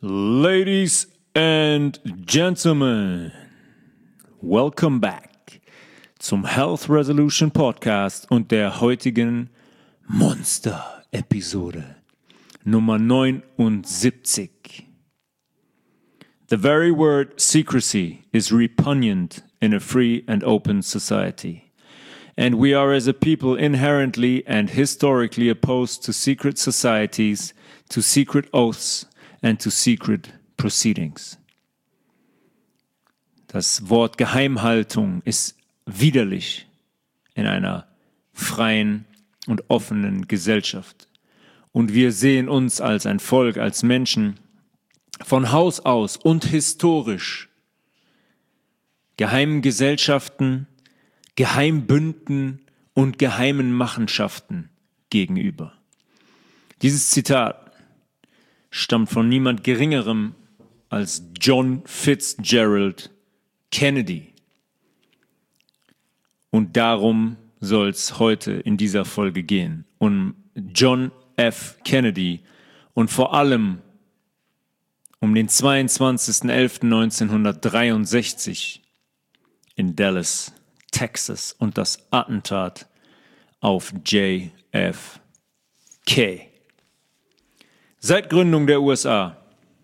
Ladies and Gentlemen, welcome back zum Health Resolution Podcast und der heutigen Monster-Episode Nummer 79. The very word secrecy is repugnant in a free and open society. And we are as a people inherently and historically opposed to secret societies, to secret oaths, and to secret proceedings. Das Wort Geheimhaltung ist widerlich in einer freien und offenen Gesellschaft. Und wir sehen uns als ein Volk, als Menschen von Haus aus und historisch geheimen Gesellschaften, Geheimbünden und geheimen Machenschaften gegenüber. Dieses Zitat stammt von niemand Geringerem als John Fitzgerald Kennedy. Und darum soll es heute in dieser Folge gehen. Um John F. Kennedy und vor allem um den 22.11.1963 in Dallas, Texas und das Attentat auf JFK. Seit Gründung der USA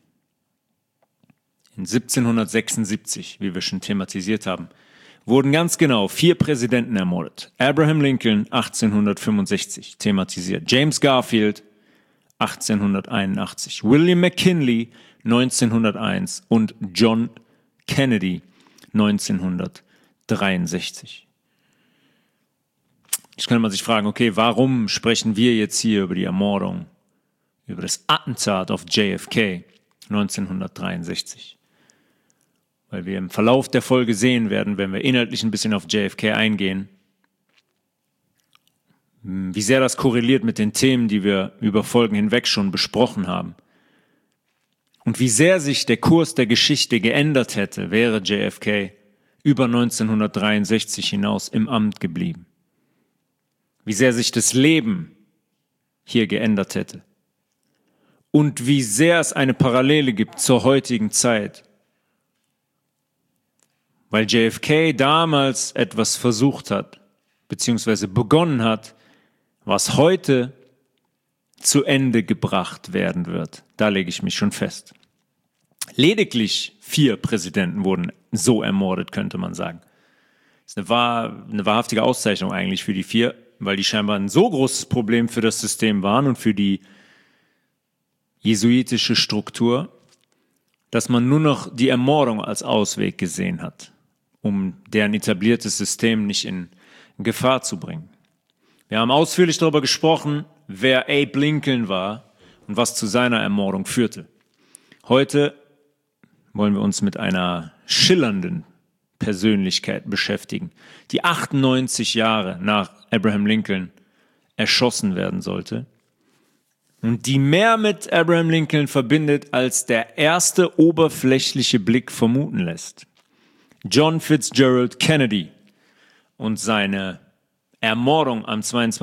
in 1776, wie wir schon thematisiert haben, wurden ganz genau 4 Präsidenten ermordet. Abraham Lincoln 1865, thematisiert. James Garfield 1881, William McKinley 1901 und John Kennedy 1963. Jetzt könnte man sich fragen, okay, warum sprechen wir jetzt hier über die Ermordung, über das Attentat auf JFK 1963. Weil wir im Verlauf der Folge sehen werden, wenn wir inhaltlich ein bisschen auf JFK eingehen, wie sehr das korreliert mit den Themen, die wir über Folgen hinweg schon besprochen haben. Und wie sehr sich der Kurs der Geschichte geändert hätte, wäre JFK über 1963 hinaus im Amt geblieben. Wie sehr sich das Leben hier geändert hätte. Und wie sehr es eine Parallele gibt zur heutigen Zeit. Weil JFK damals etwas versucht hat, beziehungsweise begonnen hat, was heute zu Ende gebracht werden wird. Da lege ich mich schon fest. Lediglich 4 Präsidenten wurden so ermordet, könnte man sagen. Das ist eine wahrhaftige Auszeichnung eigentlich für die 4, weil die scheinbar ein so großes Problem für das System waren und für die jesuitische Struktur, dass man nur noch die Ermordung als Ausweg gesehen hat, um deren etabliertes System nicht in Gefahr zu bringen. Wir haben ausführlich darüber gesprochen, wer Abe Lincoln war und was zu seiner Ermordung führte. Heute wollen wir uns mit einer schillernden Persönlichkeit beschäftigen, die 98 Jahre nach Abraham Lincoln erschossen werden sollte. Und die mehr mit Abraham Lincoln verbindet, als der erste oberflächliche Blick vermuten lässt. John Fitzgerald Kennedy und seine Ermordung am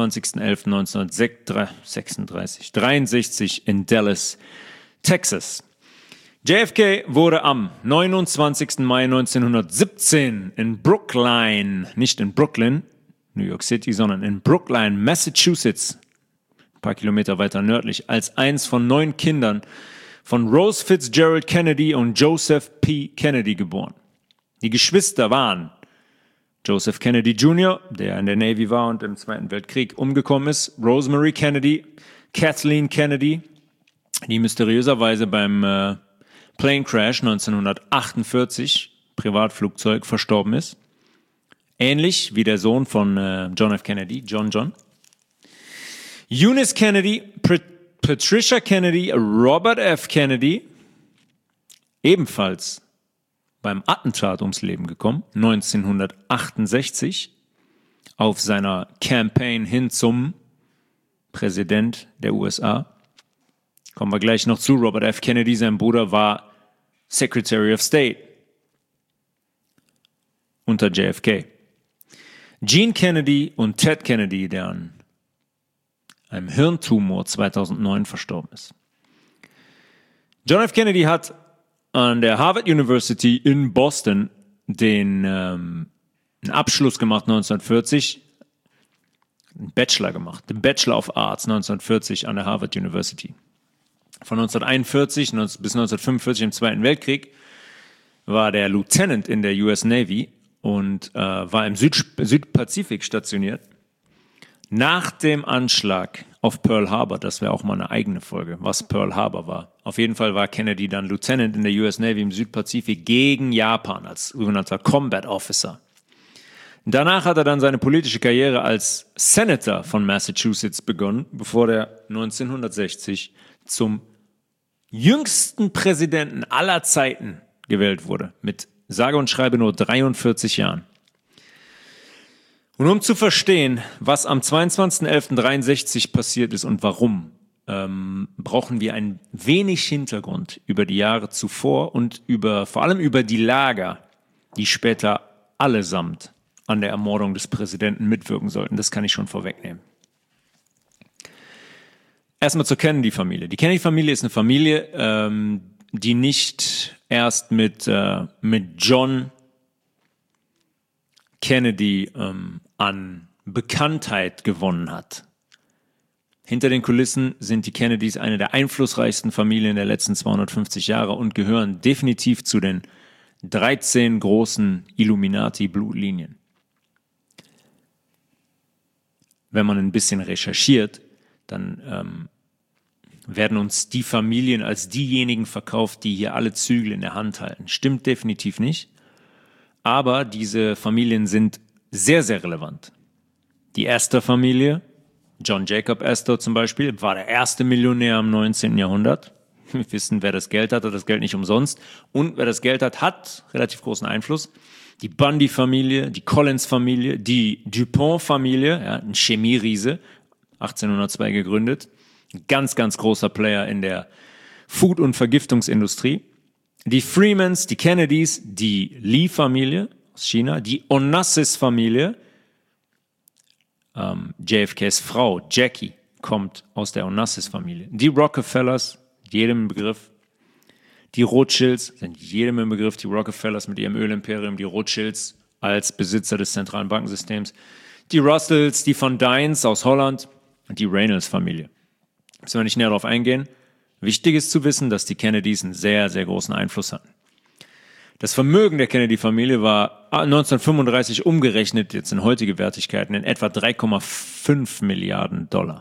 22.11.1963 in Dallas, Texas. JFK wurde am 29. Mai 1917 in Brookline, nicht in Brooklyn, New York City, sondern in Brookline, Massachusetts, paar Kilometer weiter nördlich, als eins von 9 Kindern von Rose Fitzgerald Kennedy und Joseph P. Kennedy geboren. Die Geschwister waren Joseph Kennedy Jr., der in der Navy war und im Zweiten Weltkrieg umgekommen ist, Rosemary Kennedy, Kathleen Kennedy, die mysteriöserweise beim Plane Crash 1948, Privatflugzeug, verstorben ist. Ähnlich wie der Sohn von John F. Kennedy, John. Eunice Kennedy, Patricia Kennedy, Robert F. Kennedy, ebenfalls beim Attentat ums Leben gekommen, 1968, auf seiner Campaign hin zum Präsident der USA. Kommen wir gleich noch zu. Robert F. Kennedy, sein Bruder, war Secretary of State unter JFK. Gene Kennedy und Ted Kennedy, der an einem Hirntumor 2009 verstorben ist. John F. Kennedy hat an der Harvard University in Boston einen Abschluss gemacht 1940, einen Bachelor gemacht, den Bachelor of Arts 1940 an der Harvard University. Von 1941 bis 1945 im Zweiten Weltkrieg war der Lieutenant in der US Navy und war im Südpazifik stationiert. Nach dem Anschlag auf Pearl Harbor, das wäre auch mal eine eigene Folge, was Pearl Harbor war. Auf jeden Fall war Kennedy dann Lieutenant in der US Navy im Südpazifik gegen Japan als sogenannter Combat Officer. Danach hat er dann seine politische Karriere als Senator von Massachusetts begonnen, bevor er 1960 zum jüngsten Präsidenten aller Zeiten gewählt wurde, mit sage und schreibe nur 43 Jahren. Und um zu verstehen, was am 22.11.63 passiert ist und warum, brauchen wir ein wenig Hintergrund über die Jahre zuvor und vor allem über die Lager, die später allesamt an der Ermordung des Präsidenten mitwirken sollten. Das kann ich schon vorwegnehmen. Erstmal zur Kennedy-Familie. Die Kennedy-Familie ist eine Familie, die nicht erst mit John Kennedy an Bekanntheit gewonnen hat. Hinter den Kulissen sind die Kennedys eine der einflussreichsten Familien der letzten 250 Jahre und gehören definitiv zu den 13 großen Illuminati-Blutlinien. Wenn man ein bisschen recherchiert, dann werden uns die Familien als diejenigen verkauft, die hier alle Zügel in der Hand halten. Stimmt definitiv nicht. Aber diese Familien sind sehr, sehr relevant. Die Astor-Familie, John Jacob Astor zum Beispiel, war der erste Millionär im 19. Jahrhundert. Wir wissen, wer das Geld hat das Geld nicht umsonst. Und wer das Geld hat relativ großen Einfluss. Die Bundy-Familie, die Collins-Familie, die DuPont-Familie, ja, ein Chemieriese, 1802 gegründet. Ein ganz, ganz großer Player in der Food- und Vergiftungsindustrie. Die Freemans, die Kennedys, die Lee-Familie aus China, die Onassis-Familie, JFKs Frau, Jackie, kommt aus der Onassis-Familie. Die Rockefellers, jedem im Begriff. Die Rothschilds sind jedem im Begriff. Die Rockefellers mit ihrem Ölimperium, die Rothschilds als Besitzer des zentralen Bankensystems. Die Russells, die Van Dynes aus Holland und die Reynolds-Familie. Müssen wir nicht näher darauf eingehen. Wichtig ist zu wissen, dass die Kennedys einen sehr, sehr großen Einfluss hatten. Das Vermögen der Kennedy-Familie war 1935 umgerechnet, jetzt in heutige Wertigkeiten, in etwa 3,5 Milliarden $.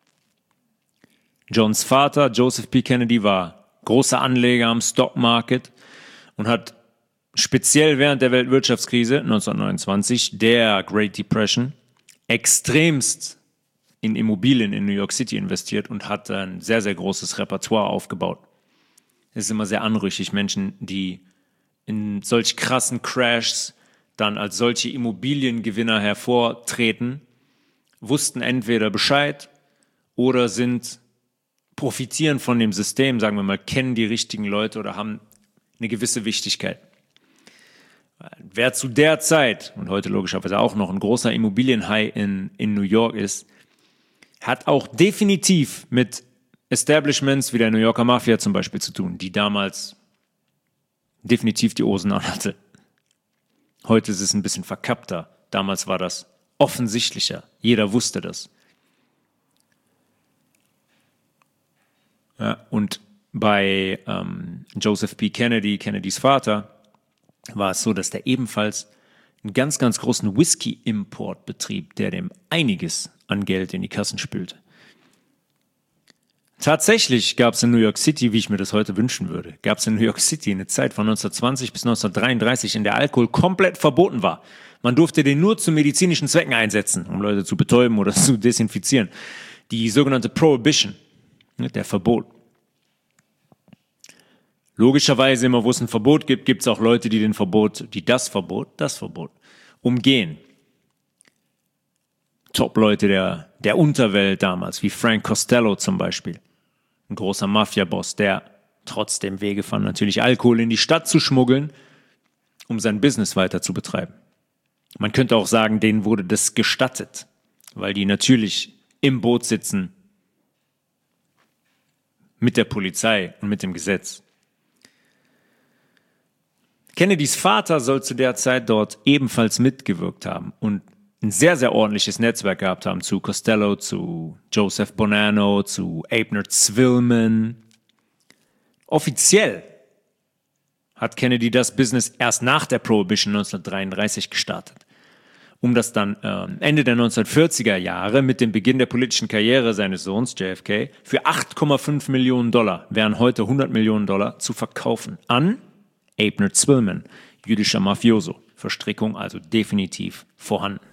Johns Vater, Joseph P. Kennedy, war großer Anleger am Stock Market und hat speziell während der Weltwirtschaftskrise 1929, der Great Depression, extremst in Immobilien in New York City investiert und hat ein sehr, sehr großes Repertoire aufgebaut. Es ist immer sehr anrüchig, Menschen, die in solch krassen Crashs dann als solche Immobiliengewinner hervortreten, wussten entweder Bescheid oder profitieren von dem System, sagen wir mal, kennen die richtigen Leute oder haben eine gewisse Wichtigkeit. Wer zu der Zeit und heute logischerweise auch noch ein großer Immobilienhai in New York ist, hat auch definitiv mit Establishments wie der New Yorker Mafia zum Beispiel zu tun, die damals definitiv die Hosen anhatte. Heute ist es ein bisschen verkappter. Damals war das offensichtlicher. Jeder wusste das. Ja, und bei Joseph P. Kennedy, Kennedys Vater, war es so, dass der ebenfalls einen ganz, ganz großen Whisky-Import betrieb, der dem einiges an Geld in die Kassen spülte. Tatsächlich gab es in New York City, wie ich mir das heute wünschen würde, gab es in New York City eine Zeit von 1920 bis 1933, in der Alkohol komplett verboten war. Man durfte den nur zu medizinischen Zwecken einsetzen, um Leute zu betäuben oder zu desinfizieren. Die sogenannte Prohibition, der Verbot. Logischerweise immer, wo es ein Verbot gibt, gibt es auch Leute, die das Verbot umgehen. Top-Leute der Unterwelt damals, wie Frank Costello zum Beispiel. Ein großer Mafia-Boss, der trotzdem Wege fand, natürlich Alkohol in die Stadt zu schmuggeln, um sein Business weiter zu betreiben. Man könnte auch sagen, denen wurde das gestattet, weil die natürlich im Boot sitzen mit der Polizei und mit dem Gesetz. Kennedys Vater soll zu der Zeit dort ebenfalls mitgewirkt haben und ein sehr, sehr ordentliches Netzwerk gehabt haben zu Costello, zu Joseph Bonanno, zu Abner Zwillman. Offiziell hat Kennedy das Business erst nach der Prohibition 1933 gestartet, um das dann Ende der 1940er Jahre mit dem Beginn der politischen Karriere seines Sohns JFK für $8,5 Millionen, wären heute $100 Millionen, zu verkaufen an Abner Zwillman, jüdischer Mafioso. Verstrickung also definitiv vorhanden.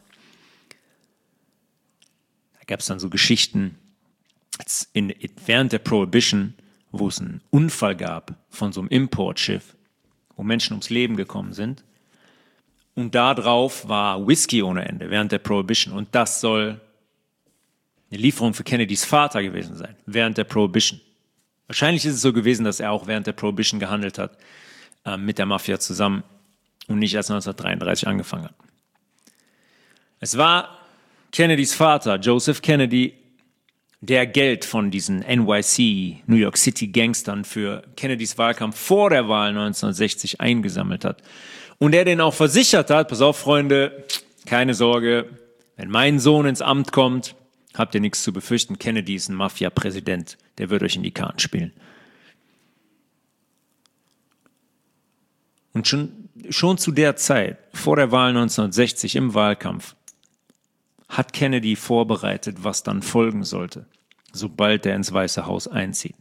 Da gab es dann so Geschichten während der Prohibition, wo es einen Unfall gab von so einem Importschiff, wo Menschen ums Leben gekommen sind. Und da drauf war Whisky ohne Ende während der Prohibition. Und das soll eine Lieferung für Kennedys Vater gewesen sein, während der Prohibition. Wahrscheinlich ist es so gewesen, dass er auch während der Prohibition gehandelt hat, mit der Mafia zusammen und nicht erst 1933 angefangen hat. Es war Kennedys Vater, Joseph Kennedy, der Geld von diesen NYC, New York City Gangstern für Kennedys Wahlkampf vor der Wahl 1960 eingesammelt hat. Und der den auch versichert hat, pass auf Freunde, keine Sorge, wenn mein Sohn ins Amt kommt, habt ihr nichts zu befürchten, Kennedy ist ein Mafia-Präsident, der wird euch in die Karten spielen. Und schon zu der Zeit, vor der Wahl 1960 im Wahlkampf, hat Kennedy vorbereitet, was dann folgen sollte, sobald er ins Weiße Haus einzieht.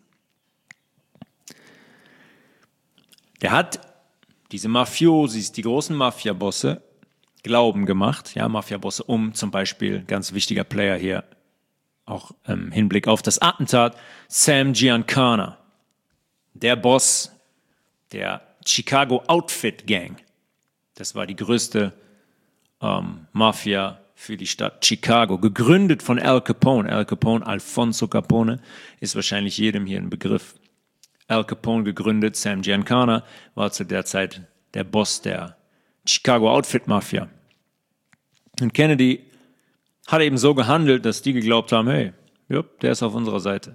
Der hat diese Mafiosis, die großen Mafia-Bosse, Glauben gemacht, ja, Mafia-Bosse zum Beispiel, ganz wichtiger Player hier, auch im Hinblick auf das Attentat, Sam Giancana, der Boss der Chicago Outfit Gang. Das war die größte Mafia für die Stadt Chicago, gegründet von Al Capone. Al Capone, Alfonso Capone, ist wahrscheinlich jedem hier ein Begriff. Al Capone gegründet, Sam Giancana war zu der Zeit der Boss der Chicago Outfit Mafia. Und Kennedy hat eben so gehandelt, dass die geglaubt haben, hey, der ist auf unserer Seite.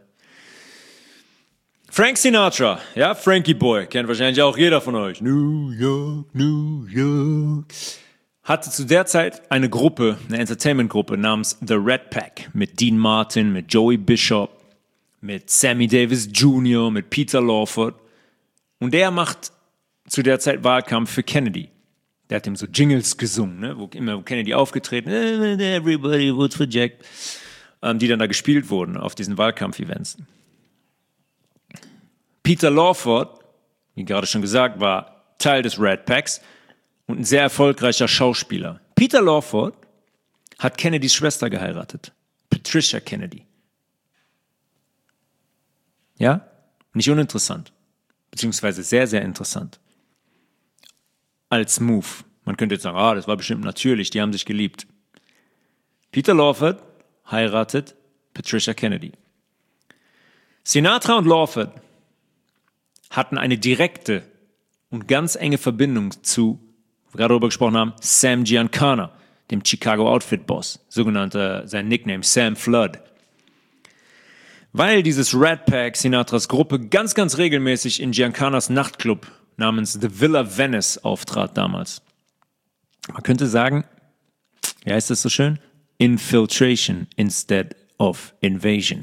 Frank Sinatra, ja, Frankie Boy, kennt wahrscheinlich auch jeder von euch. New York, New York. Hatte zu der Zeit eine Entertainment-Gruppe namens The Rat Pack mit Dean Martin, mit Joey Bishop, mit Sammy Davis Jr., mit Peter Lawford. Und der macht zu der Zeit Wahlkampf für Kennedy. Der hat ihm so Jingles gesungen, ne? Wo Kennedy aufgetreten, everybody votes for Jack, die dann da gespielt wurden auf diesen Wahlkampf-Events. Peter Lawford, wie gerade schon gesagt, war Teil des Rat Packs und ein sehr erfolgreicher Schauspieler. Peter Lawford hat Kennedys Schwester geheiratet, Patricia Kennedy. Ja, nicht uninteressant, beziehungsweise sehr, sehr interessant. Als Move. Man könnte jetzt sagen, das war bestimmt natürlich, die haben sich geliebt. Peter Lawford heiratet Patricia Kennedy. Sinatra und Lawford hatten eine direkte und ganz enge Verbindung zu, wir gerade darüber gesprochen haben, Sam Giancana, dem Chicago Outfit Boss, sein Nickname Sam Flood. Weil dieses Rat Pack, Sinatras Gruppe, ganz, ganz regelmäßig in Giancanas Nachtclub namens The Villa Venice auftrat damals. Man könnte sagen, wie heißt das so schön? Infiltration instead of invasion.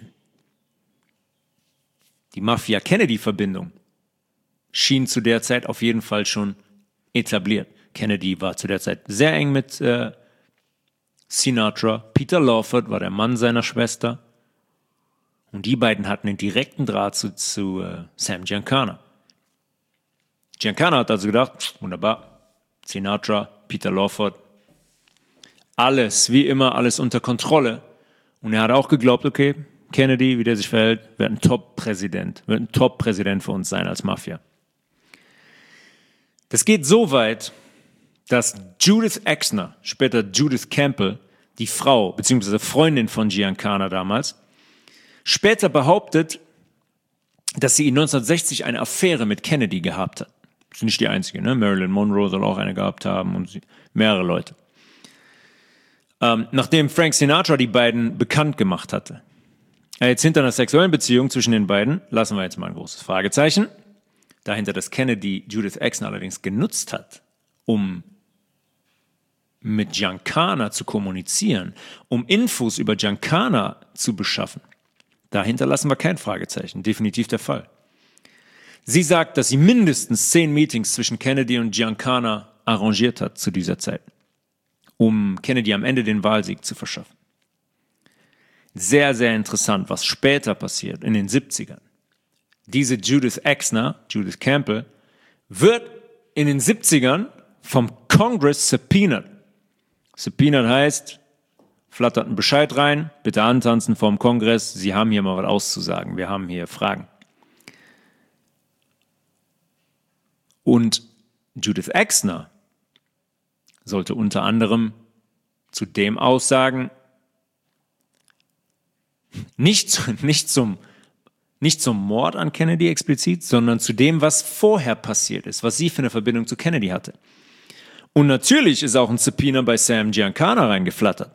Die Mafia-Kennedy-Verbindung schien zu der Zeit auf jeden Fall schon etabliert. Kennedy war zu der Zeit sehr eng mit Sinatra. Peter Lawford war der Mann seiner Schwester. Und die beiden hatten einen direkten Draht zu Sam Giancana. Giancana hat also gedacht, wunderbar, Sinatra, Peter Lawford, alles, wie immer, alles unter Kontrolle. Und er hat auch geglaubt, okay, Kennedy, wie der sich verhält, wird ein Top-Präsident für uns sein als Mafia. Das geht so weit, dass Judith Exner, später Judith Campbell, die Frau bzw. Freundin von Giancana damals, später behauptet, dass sie in 1960 eine Affäre mit Kennedy gehabt hat. Das ist nicht die einzige, ne? Marilyn Monroe soll auch eine gehabt haben und mehrere Leute. Nachdem Frank Sinatra die beiden bekannt gemacht hatte. Jetzt hinter einer sexuellen Beziehung zwischen den beiden lassen wir jetzt mal ein großes Fragezeichen. dahinter, dass Kennedy Judith Exner allerdings genutzt hat, um mit Giancana zu kommunizieren, um Infos über Giancana zu beschaffen. Dahinter lassen wir kein Fragezeichen, definitiv der Fall. Sie sagt, dass sie mindestens 10 Meetings zwischen Kennedy und Giancana arrangiert hat zu dieser Zeit, um Kennedy am Ende den Wahlsieg zu verschaffen. Sehr, sehr interessant, was später passiert, in den 70ern. Diese Judith Exner, Judith Campbell, wird in den 70ern vom Congress subpoenaed. Subpoenaed heißt, flattert einen Bescheid rein, bitte antanzen vorm Kongress, Sie haben hier mal was auszusagen, wir haben hier Fragen. Und Judith Exner sollte unter anderem zu dem aussagen, nicht zum Mord an Kennedy explizit, sondern zu dem, was vorher passiert ist, was sie für eine Verbindung zu Kennedy hatte. Und natürlich ist auch ein Subpoena bei Sam Giancana reingeflattert.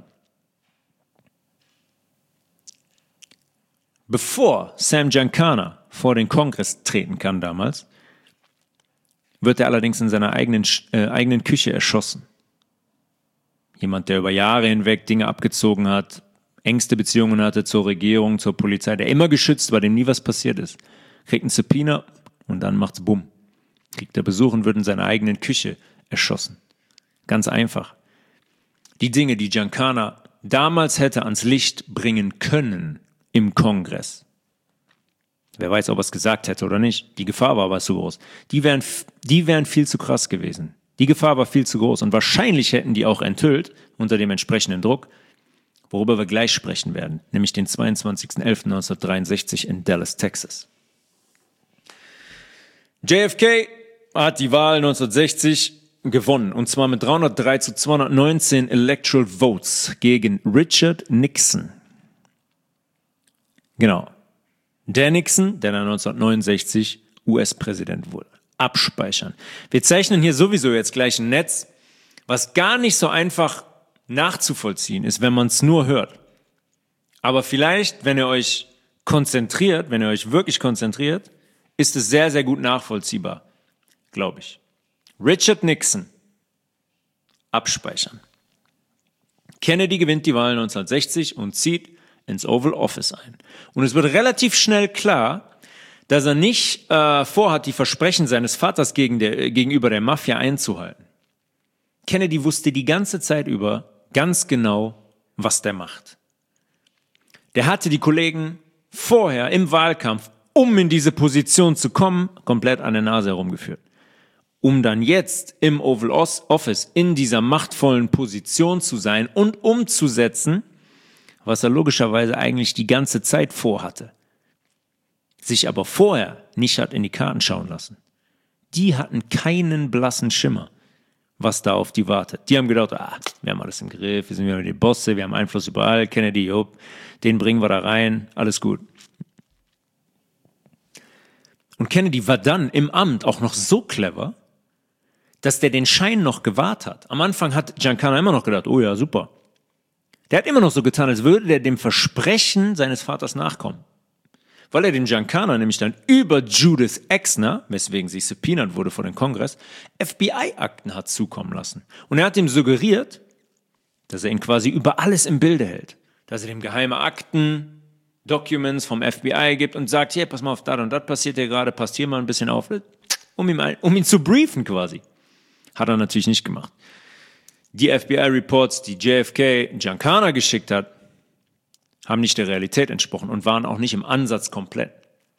Bevor Sam Giancana vor den Kongress treten kann damals, wird er allerdings in seiner eigenen Küche erschossen. Jemand, der über Jahre hinweg Dinge abgezogen hat, engste Beziehungen hatte zur Regierung, zur Polizei, der immer geschützt war, dem nie was passiert ist, kriegt ein Subpoena und dann macht's bumm. Kriegt er Besuch und wird in seiner eigenen Küche erschossen. Ganz einfach. Die Dinge, die Giancana damals hätte ans Licht bringen können im Kongress. Wer weiß, ob er es gesagt hätte oder nicht. Die Gefahr war aber zu groß. Die wären viel zu krass gewesen. Die Gefahr war viel zu groß und wahrscheinlich hätten die auch enthüllt unter dem entsprechenden Druck, worüber wir gleich sprechen werden, nämlich den 22.11.1963 in Dallas, Texas. JFK hat die Wahl 1960 gewonnen, und zwar mit 303 zu 219 Electoral Votes gegen Richard Nixon. Genau. Der Nixon, der dann 1969 US-Präsident wurde. Abspeichern. Wir zeichnen hier sowieso jetzt gleich ein Netz, was gar nicht so einfach nachzuvollziehen ist, wenn man es nur hört. Aber vielleicht, wenn ihr euch wirklich konzentriert, ist es sehr, sehr gut nachvollziehbar, glaube ich. Richard Nixon. Abspeichern. Kennedy gewinnt die Wahl 1960 und zieht ins Oval Office ein. Und es wird relativ schnell klar, dass er nicht vorhat, die Versprechen seines Vaters gegenüber der Mafia einzuhalten. Kennedy wusste die ganze Zeit über ganz genau, was der macht. Der hatte die Kollegen vorher im Wahlkampf, um in diese Position zu kommen, komplett an der Nase herumgeführt. Um dann jetzt im Oval Office in dieser machtvollen Position zu sein und umzusetzen, was er logischerweise eigentlich die ganze Zeit vorhatte. Sich aber vorher nicht hat in die Karten schauen lassen. Die hatten keinen blassen Schimmer, was da auf die wartet. Die haben gedacht, wir haben alles im Griff, wir sind wieder die Bosse, wir haben Einfluss überall, Kennedy, den bringen wir da rein, alles gut. Und Kennedy war dann im Amt auch noch so clever, dass der den Schein noch gewahrt hat. Am Anfang hat Giancana immer noch gedacht, oh ja, super. Der hat immer noch so getan, als würde der dem Versprechen seines Vaters nachkommen. Weil er den Giancana nämlich dann über Judith Exner, weswegen sie subpoenaed wurde vor dem Kongress, FBI-Akten hat zukommen lassen. Und er hat ihm suggeriert, dass er ihn quasi über alles im Bilde hält. Dass er dem geheime Akten, Documents vom FBI gibt und sagt, hier, pass mal auf, das und das passiert hier gerade, passt hier mal ein bisschen auf, um ihn zu briefen quasi. Hat er natürlich nicht gemacht. Die FBI-Reports, die JFK Giancana geschickt hat, haben nicht der Realität entsprochen und waren auch nicht im Ansatz komplett.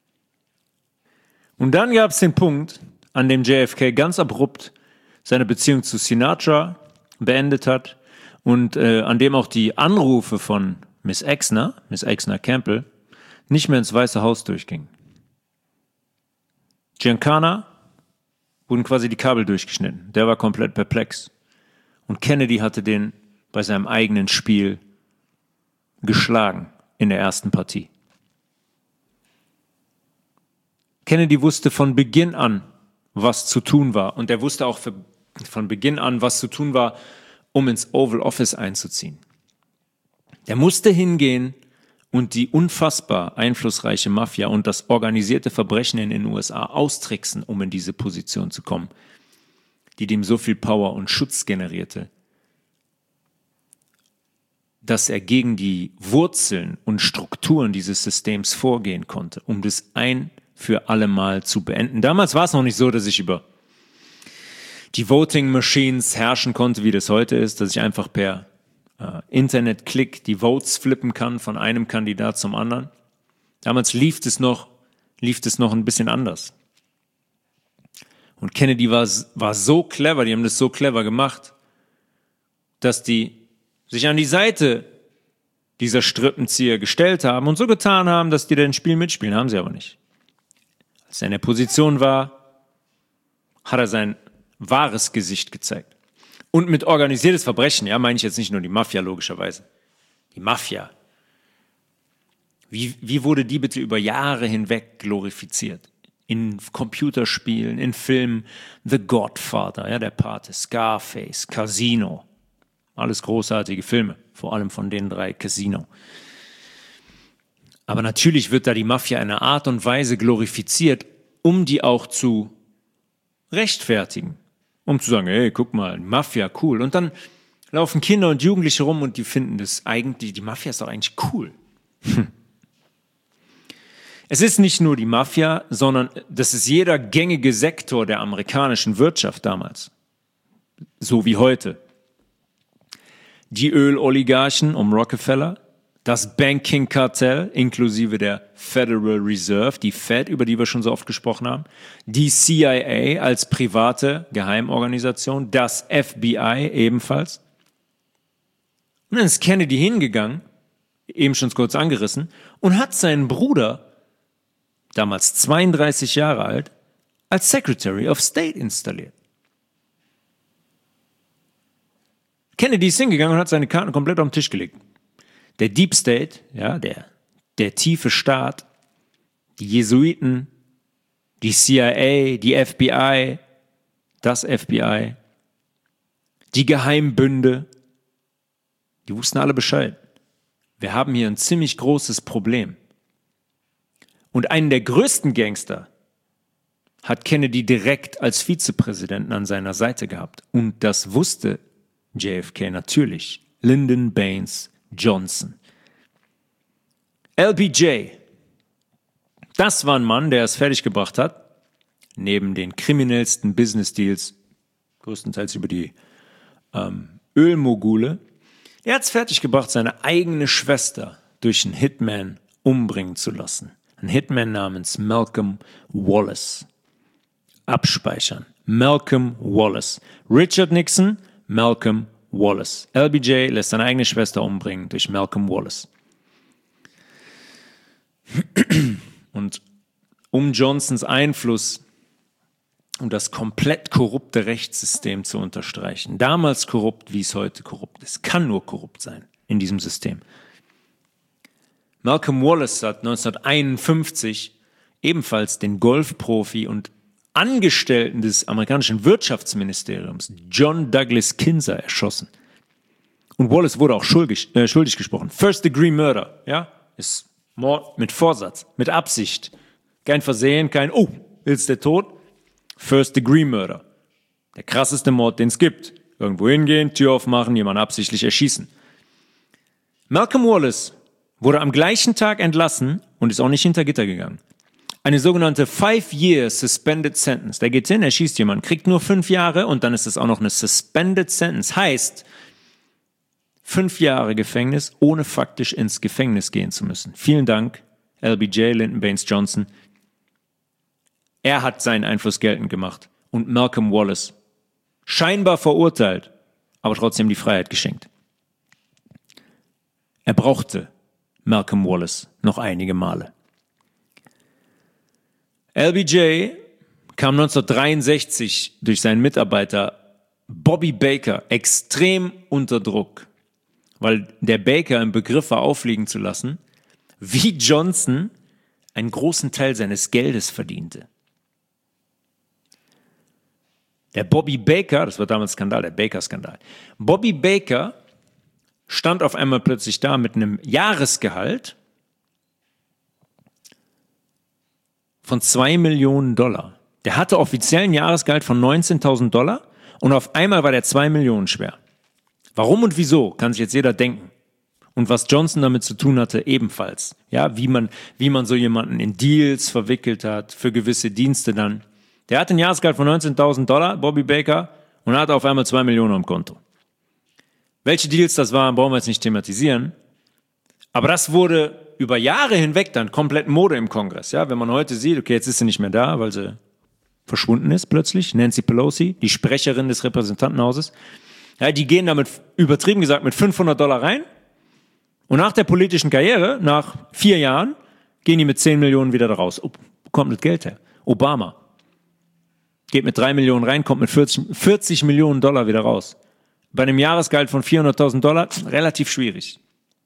Und dann gab es den Punkt, an dem JFK ganz abrupt seine Beziehung zu Sinatra beendet hat und an dem auch die Anrufe von Miss Exner Campbell, nicht mehr ins Weiße Haus durchgingen. Giancana wurden quasi die Kabel durchgeschnitten. Der war komplett perplex. Und Kennedy hatte den bei seinem eigenen Spiel geschlagen in der ersten Partie. Kennedy wusste von Beginn an, was zu tun war. Und er wusste auch von Beginn an, was zu tun war, um ins Oval Office einzuziehen. Der musste hingehen und die unfassbar einflussreiche Mafia und das organisierte Verbrechen in den USA austricksen, um in diese Position zu kommen, die dem so viel Power und Schutz generierte, dass er gegen die Wurzeln und Strukturen dieses Systems vorgehen konnte, um das ein für alle Mal zu beenden. Damals war es noch nicht so, dass ich über die Voting Machines herrschen konnte, wie das heute ist, dass ich einfach per Internet-Klick die Votes flippen kann von einem Kandidat zum anderen. Damals lief es noch ein bisschen anders. Und Kennedy war so clever, die haben das so clever gemacht, dass die sich an die Seite dieser Strippenzieher gestellt haben und so getan haben, dass die da ein Spiel mitspielen, haben sie aber nicht. Als er in der Position war, hat er sein wahres Gesicht gezeigt. Und mit organisiertes Verbrechen, ja, meine ich jetzt nicht nur die Mafia, logischerweise. Die Mafia. Wie wurde die bitte über Jahre hinweg glorifiziert? In Computerspielen, in Filmen, The Godfather, ja, der Pate, Scarface, Casino. Alles großartige Filme, vor allem von den 3 Casino. Aber natürlich wird da die Mafia in einer Art und Weise glorifiziert, um die auch zu rechtfertigen. Um zu sagen, hey, guck mal, Mafia, cool. Und dann laufen Kinder und Jugendliche rum und die finden das eigentlich, die Mafia ist doch eigentlich cool. Es ist nicht nur die Mafia, sondern das ist jeder gängige Sektor der amerikanischen Wirtschaft damals. So wie heute. Die Öloligarchen um Rockefeller, das Banking-Kartell inklusive der Federal Reserve, die Fed, über die wir schon so oft gesprochen haben, die CIA als private Geheimorganisation, das FBI ebenfalls. Und dann ist Kennedy hingegangen, eben schon kurz angerissen, und hat seinen Bruder, damals 32 Jahre alt, als Secretary of State installiert. Kennedy ist hingegangen und hat seine Karten komplett auf den Tisch gelegt. Der Deep State, ja, der tiefe Staat, die Jesuiten, die CIA, die FBI, das FBI, die Geheimbünde, die wussten alle Bescheid. Wir haben hier ein ziemlich großes Problem. Und einen der größten Gangster hat Kennedy direkt als Vizepräsidenten an seiner Seite gehabt. Und das wusste JFK natürlich. Lyndon Baines Johnson. LBJ, das war ein Mann, der es fertiggebracht hat, neben den kriminellsten Business Deals, größtenteils über die Ölmogule, er hat es fertiggebracht, seine eigene Schwester durch einen Hitman umbringen zu lassen. Ein Hitman namens Malcolm Wallace. Abspeichern. Malcolm Wallace. Richard Nixon, Malcolm Wallace. LBJ lässt seine eigene Schwester umbringen durch Malcolm Wallace. Und um Johnsons Einfluss und das komplett korrupte Rechtssystem zu unterstreichen, damals korrupt, wie es heute korrupt ist, kann nur korrupt sein in diesem System. Malcolm Wallace hat 1951 ebenfalls den Golfprofi und Angestellten des amerikanischen Wirtschaftsministeriums John Douglas Kinzer erschossen. Und Wallace wurde auch schuldig gesprochen. First-Degree Murder, ja, ist Mord mit Vorsatz, mit Absicht. Kein Versehen, kein, oh, ist der tot? First-Degree Murder. Der krasseste Mord, den es gibt. Irgendwo hingehen, Tür aufmachen, jemanden absichtlich erschießen. Malcolm Wallace wurde am gleichen Tag entlassen und ist auch nicht hinter Gitter gegangen. Eine sogenannte 5-Year Suspended Sentence. Der geht hin, er schießt jemanden, kriegt nur 5 Jahre und dann ist es auch noch eine Suspended Sentence. Heißt, 5 Jahre Gefängnis, ohne faktisch ins Gefängnis gehen zu müssen. Vielen Dank, LBJ, Lyndon Baines Johnson. Er hat seinen Einfluss geltend gemacht und Malcolm Wallace scheinbar verurteilt, aber trotzdem die Freiheit geschenkt. Er brauchte Malcolm Wallace noch einige Male. LBJ kam 1963 durch seinen Mitarbeiter Bobby Baker extrem unter Druck, weil der Baker im Begriff war, auffliegen zu lassen, wie Johnson einen großen Teil seines Geldes verdiente. Der Bobby Baker, das war damals Skandal, der Baker-Skandal. Bobby Baker stand auf einmal plötzlich da mit einem Jahresgehalt von $2 Millionen. Der hatte offiziell ein Jahresgehalt von $19.000 und auf einmal war der 2 Millionen schwer. Warum und wieso, kann sich jetzt jeder denken. Und was Johnson damit zu tun hatte, ebenfalls. Ja, wie man so jemanden in Deals verwickelt hat, für gewisse Dienste dann. Der hatte ein Jahresgehalt von $19.000, Bobby Baker, und hatte auf einmal 2 Millionen am Konto. Welche Deals das waren, brauchen wir jetzt nicht thematisieren. Aber das wurde über Jahre hinweg dann komplett Mode im Kongress. Ja, wenn man heute sieht, okay, jetzt ist sie nicht mehr da, weil sie verschwunden ist plötzlich. Nancy Pelosi, die Sprecherin des Repräsentantenhauses. Ja, die gehen damit, übertrieben gesagt, mit $500 rein. Und nach der politischen Karriere, nach 4 Jahren, gehen die mit 10 Millionen wieder da raus. Wo kommt das Geld her? Obama. Geht mit 3 Millionen rein, kommt mit 40 Millionen Dollar wieder raus. Bei einem Jahresgehalt von $400.000 relativ schwierig.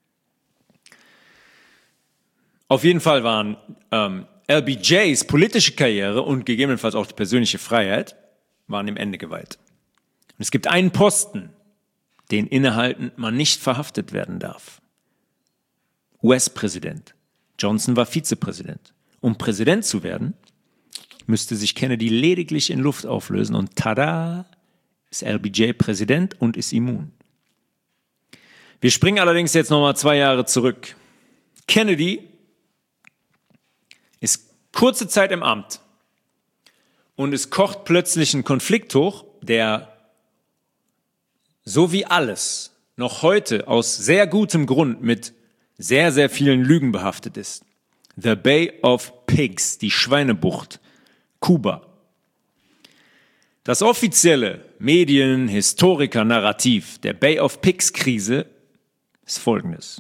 Auf jeden Fall waren LBJs politische Karriere und gegebenenfalls auch die persönliche Freiheit waren dem Ende geweiht. Und es gibt einen Posten, den innehaltend man nicht verhaftet werden darf. US-Präsident. Johnson war Vizepräsident. Um Präsident zu werden, müsste sich Kennedy lediglich in Luft auflösen und tada, ist LBJ Präsident und ist immun. Wir springen allerdings jetzt nochmal 2 Jahre zurück. Kennedy ist kurze Zeit im Amt und es kocht plötzlich ein Konflikt hoch, der so wie alles noch heute aus sehr gutem Grund mit sehr, sehr vielen Lügen behaftet ist. The Bay of Pigs, die Schweinebucht, Kuba. Das offizielle Medien-Historiker-Narrativ der Bay of Pigs-Krise ist folgendes.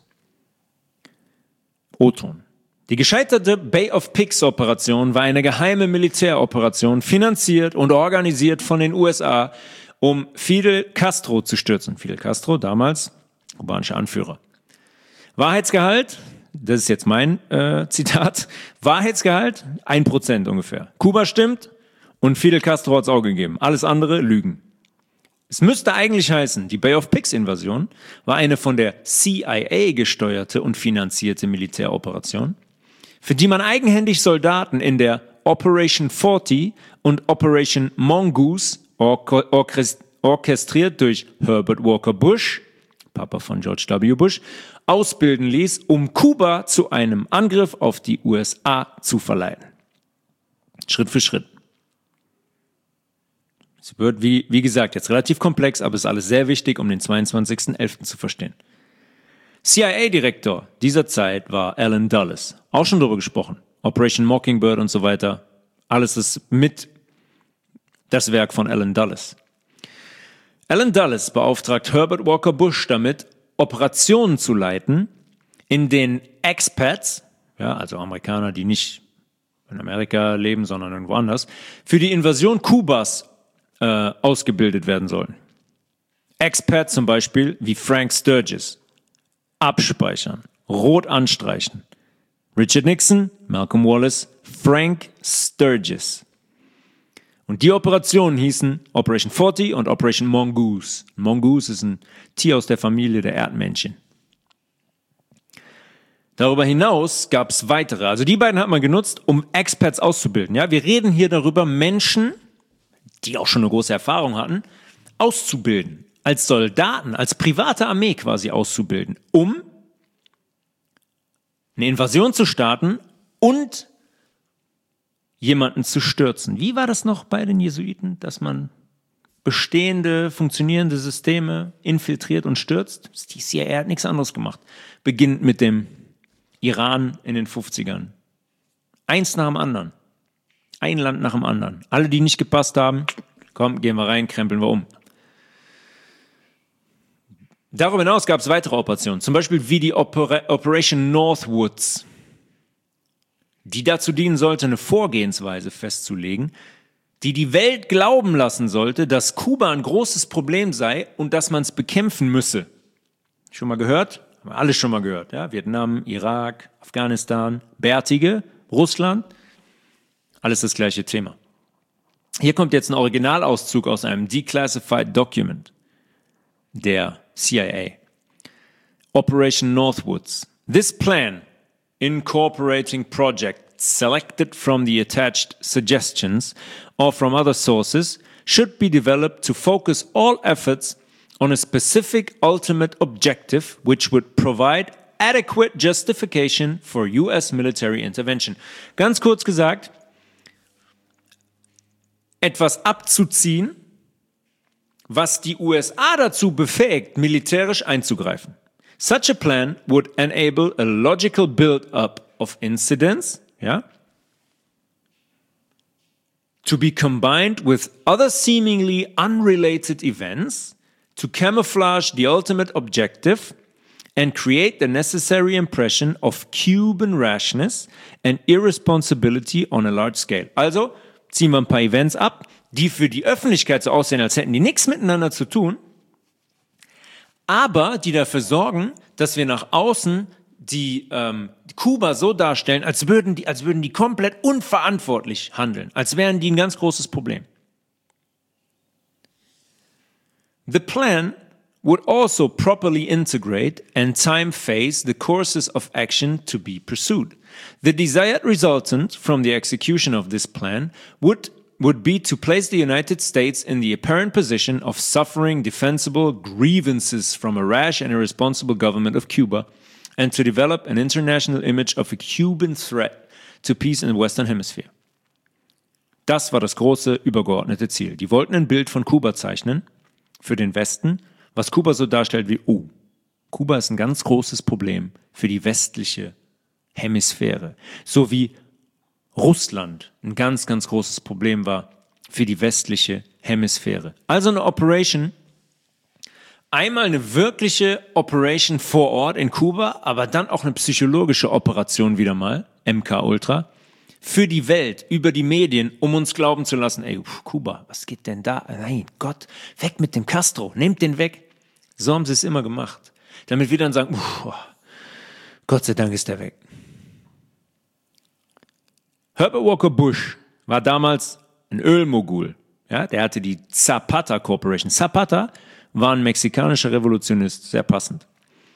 O-Ton. Die gescheiterte Bay of Pigs-Operation war eine geheime Militäroperation, finanziert und organisiert von den USA, um Fidel Castro zu stürzen. Fidel Castro, damals kubanischer Anführer. Wahrheitsgehalt, das ist jetzt mein Zitat, Wahrheitsgehalt 1% ungefähr. Kuba stimmt und Fidel Castro hat's auch gegeben. Alles andere Lügen. Es müsste eigentlich heißen, die Bay of Pigs-Invasion war eine von der CIA gesteuerte und finanzierte Militäroperation, für die man eigenhändig Soldaten in der Operation 40 und Operation Mongoose, orchestriert durch Herbert Walker Bush, Papa von George W. Bush, ausbilden ließ, um Kuba zu einem Angriff auf die USA zu verleiten. Schritt für Schritt. Es wird, wie gesagt, jetzt relativ komplex, aber es ist alles sehr wichtig, um den 22.11. zu verstehen. CIA-Direktor dieser Zeit war Allen Dulles. Auch schon darüber gesprochen. Operation Mockingbird und so weiter. Alles ist mit das Werk von Allen Dulles. Allen Dulles beauftragt Herbert Walker Bush damit, Operationen zu leiten, in denen Expats, ja, also Amerikaner, die nicht in Amerika leben, sondern irgendwo anders, für die Invasion Kubas ausgebildet werden sollen. Expats zum Beispiel wie Frank Sturgis. Abspeichern, rot anstreichen. Richard Nixon, Malcolm Wallace, Frank Sturgis. Und die Operationen hießen Operation 40 und Operation Mongoose. Mongoose ist ein Tier aus der Familie der Erdmännchen. Darüber hinaus gab es weitere. Also die beiden hat man genutzt, um Expats auszubilden. Ja, wir reden hier darüber, Menschen, die auch schon eine große Erfahrung hatten, auszubilden. Als Soldaten, als private Armee quasi auszubilden, um eine Invasion zu starten und jemanden zu stürzen. Wie war das noch bei den Jesuiten, dass man bestehende, funktionierende Systeme infiltriert und stürzt? Die CIA hat nichts anderes gemacht. Beginnt mit dem Iran in den 50ern. Eins nach dem anderen. Ein Land nach dem anderen. Alle, die nicht gepasst haben, komm, gehen wir rein, krempeln wir um. Darüber hinaus gab es weitere Operationen, zum Beispiel wie die Operation Northwoods, die dazu dienen sollte, eine Vorgehensweise festzulegen, die die Welt glauben lassen sollte, dass Kuba ein großes Problem sei und dass man es bekämpfen müsse. Schon mal gehört? Haben wir alles schon mal gehört. Ja? Vietnam, Irak, Afghanistan, Bärtige, Russland, alles das gleiche Thema. Hier kommt jetzt ein Originalauszug aus einem Declassified Document der CIA. Operation Northwoods. This plan, incorporating Project selected from the attached suggestions or from other sources should be developed to focus all efforts on a specific ultimate objective which would provide adequate justification for US military intervention. Ganz kurz gesagt, etwas abzuziehen, was die USA dazu befähigt, militärisch einzugreifen. Such a plan would enable a logical build-up of incidents, yeah, to be combined with other seemingly unrelated events to camouflage the ultimate objective and create the necessary impression of Cuban rashness and irresponsibility on a large scale. Also ziehen wir ein paar Events ab, die für die Öffentlichkeit so aussehen, als hätten die nichts miteinander zu tun, aber die dafür sorgen, dass wir nach außen die Kuba so darstellen, als würden die komplett unverantwortlich handeln, als wären die ein ganz großes Problem. The plan would also properly integrate and time phase the courses of action to be pursued. The desired resultant from the execution of this plan would be to place the United States in the apparent position of suffering defensible grievances from a rash and irresponsible government of Cuba and to develop an international image of a Cuban threat to peace in the Western Hemisphere. Das war das große, übergeordnete Ziel. Die wollten ein Bild von Kuba zeichnen für den Westen, was Kuba so darstellt wie, oh, Kuba ist ein ganz großes Problem für die westliche Hemisphäre. So wie Russland ein ganz, ganz großes Problem war für die westliche Hemisphäre. Also eine Operation, einmal eine wirkliche Operation vor Ort in Kuba, aber dann auch eine psychologische Operation wieder mal, MK Ultra, für die Welt, über die Medien, um uns glauben zu lassen, ey, Kuba, was geht denn da? Nein, Gott, weg mit dem Castro, nehmt den weg. So haben sie es immer gemacht. Damit wir dann sagen, Gott sei Dank ist der weg. Herbert Walker Bush war damals ein Ölmogul. Ja, der hatte die Zapata Corporation. Zapata war ein mexikanischer Revolutionist, sehr passend.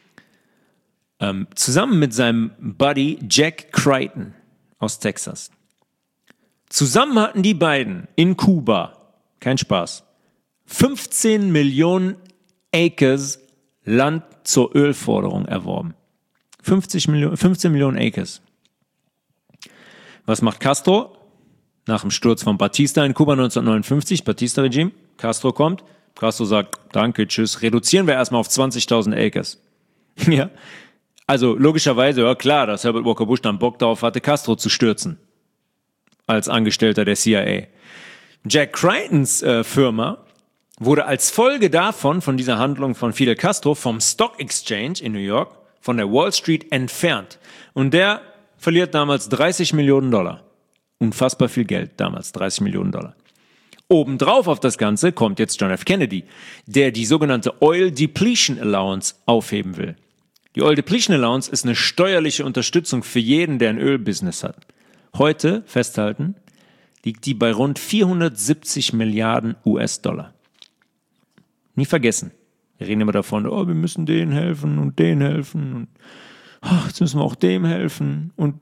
Zusammen mit seinem Buddy Jack Creighton aus Texas. Zusammen hatten die beiden in Kuba, kein Spaß, 15 Millionen Acres Land zur Ölforderung erworben. 15 Millionen Acres. Was macht Castro? Nach dem Sturz von Batista in Kuba 1959, Batista-Regime, Castro kommt, Castro sagt, danke, tschüss, reduzieren wir erstmal auf 20.000 Acres. Ja, also logischerweise, ja klar, dass Herbert Walker Bush dann Bock darauf hatte, Castro zu stürzen. Als Angestellter der CIA. Jack Crichtons Firma wurde als Folge davon, von dieser Handlung von Fidel Castro, vom Stock Exchange in New York, von der Wall Street entfernt. Und der verliert damals $30 Millionen. Unfassbar viel Geld damals, $30 Millionen. Obendrauf auf das Ganze kommt jetzt John F. Kennedy, der die sogenannte Oil Depletion Allowance aufheben will. Die Oil Depletion Allowance ist eine steuerliche Unterstützung für jeden, der ein Ölbusiness hat. Heute, festhalten, liegt die bei rund 470 Milliarden US-Dollar. Nie vergessen. Wir reden immer davon, wir müssen denen helfen und denen helfen und jetzt müssen wir auch dem helfen und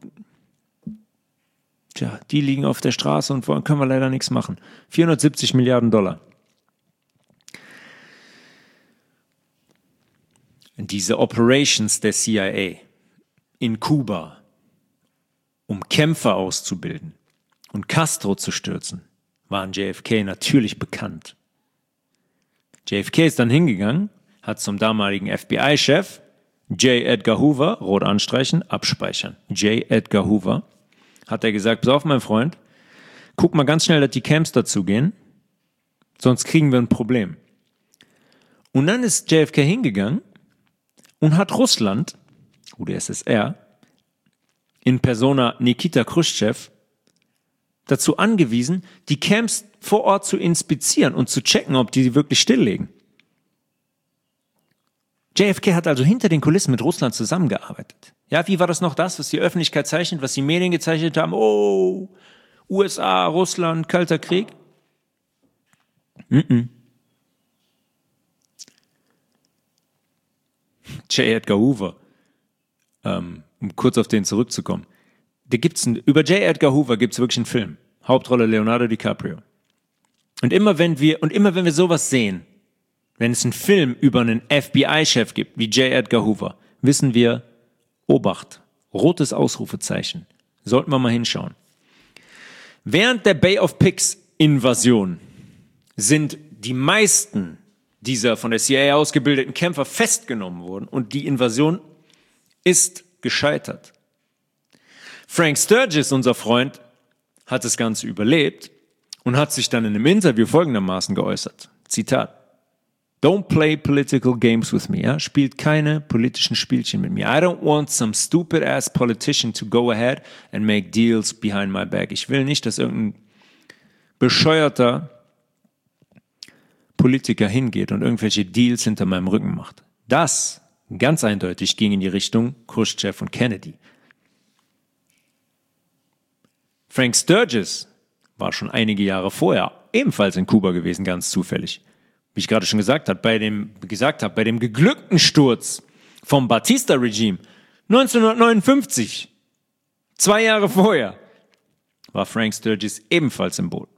tja, die liegen auf der Straße und können wir leider nichts machen. 470 Milliarden Dollar. Diese Operations der CIA in Kuba, um Kämpfer auszubilden und Castro zu stürzen, waren JFK natürlich bekannt. JFK ist dann hingegangen, hat zum damaligen FBI-Chef J. Edgar Hoover, rot anstreichen, abspeichern. J. Edgar Hoover, hat er gesagt, pass auf, mein Freund, guck mal ganz schnell, dass die Camps dazugehen, sonst kriegen wir ein Problem. Und dann ist JFK hingegangen und hat Russland, UdSSR, in Persona Nikita Khrushchev, dazu angewiesen, die Camps vor Ort zu inspizieren und zu checken, ob die wirklich stilllegen. JFK hat also hinter den Kulissen mit Russland zusammengearbeitet. Ja, wie war das noch das, was die Öffentlichkeit zeichnet, was die Medien gezeichnet haben? Oh, USA, Russland, Kalter Krieg. J. Edgar Hoover, um kurz auf den zurückzukommen, über J. Edgar Hoover gibt es wirklich einen Film. Hauptrolle Leonardo DiCaprio. Und immer wenn wir sowas sehen, wenn es einen Film über einen FBI-Chef gibt, wie J. Edgar Hoover, wissen wir, Obacht, rotes Ausrufezeichen. Sollten wir mal hinschauen. Während der Bay of Pigs Invasion sind die meisten dieser von der CIA ausgebildeten Kämpfer festgenommen worden und die Invasion ist gescheitert. Frank Sturgis, unser Freund, hat das Ganze überlebt und hat sich dann in einem Interview folgendermaßen geäußert. Zitat. Don't play political games with me. Ja? Spielt keine politischen Spielchen mit mir. I don't want some stupid ass politician to go ahead and make deals behind my back. Ich will nicht, dass irgendein bescheuerter Politiker hingeht und irgendwelche Deals hinter meinem Rücken macht. Das ganz eindeutig ging in die Richtung Khrushchev und Kennedy. Frank Sturgis war schon einige Jahre vorher ebenfalls in Kuba gewesen, ganz zufällig. Wie ich gerade schon gesagt habe, bei dem geglückten Sturz vom Batista-Regime 1959, 2 Jahre vorher, war Frank Sturgis ebenfalls im Boot.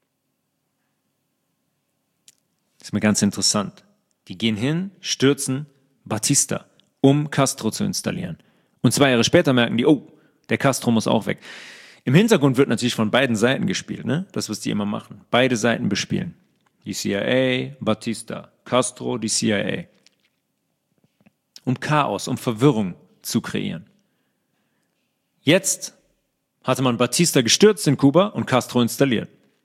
Das ist mir ganz interessant. Die gehen hin, stürzen Batista, um Castro zu installieren. Und 2 Jahre später merken die, oh, der Castro muss auch weg. Im Hintergrund wird natürlich von beiden Seiten gespielt, ne? Das, was die immer machen. Beide Seiten bespielen. Die CIA, Batista, Castro, die CIA. Um Chaos, um Verwirrung zu kreieren. Jetzt hatte man Batista gestürzt in Kuba und Castro installiert.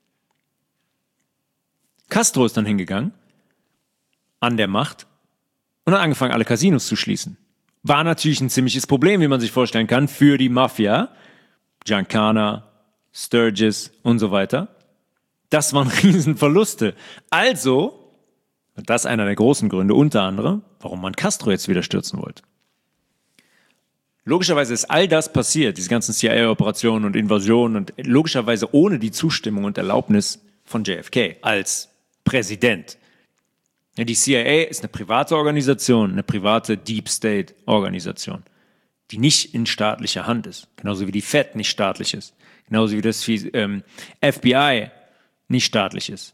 Castro ist dann hingegangen, an der Macht, und hat angefangen, alle Casinos zu schließen. War natürlich ein ziemliches Problem, wie man sich vorstellen kann, für die Mafia. Giancana, Sturgis und so weiter. Das waren Riesenverluste. Also, das ist einer der großen Gründe, unter anderem, warum man Castro jetzt wieder stürzen wollte. Logischerweise ist all das passiert, diese ganzen CIA-Operationen und Invasionen, und logischerweise ohne die Zustimmung und Erlaubnis von JFK als Präsident. Die CIA ist eine private Organisation, eine private Deep State-Organisation, die nicht in staatlicher Hand ist. Genauso wie die Fed nicht staatlich ist. Genauso wie das FBI nicht staatlich ist.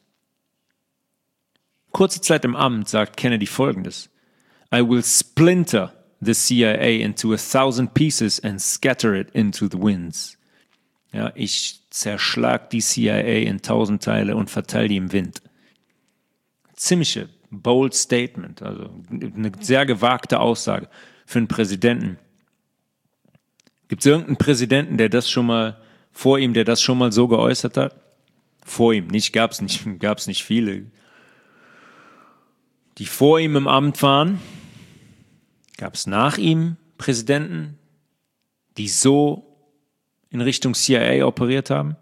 Kurze Zeit im Amt sagt Kennedy Folgendes. I will splinter the CIA into 1,000 pieces and scatter it into the winds. Ja, ich zerschlag die CIA in 1000 Teile und verteile die im Wind. Ziemliche bold Statement, also eine sehr gewagte Aussage für einen Präsidenten. Gibt es irgendeinen Präsidenten, der das schon mal vor ihm, der das schon mal so geäußert hat? Vor ihm, gab's nicht viele. Die vor ihm im Amt waren, gab es nach ihm Präsidenten, die so in Richtung CIA operiert haben?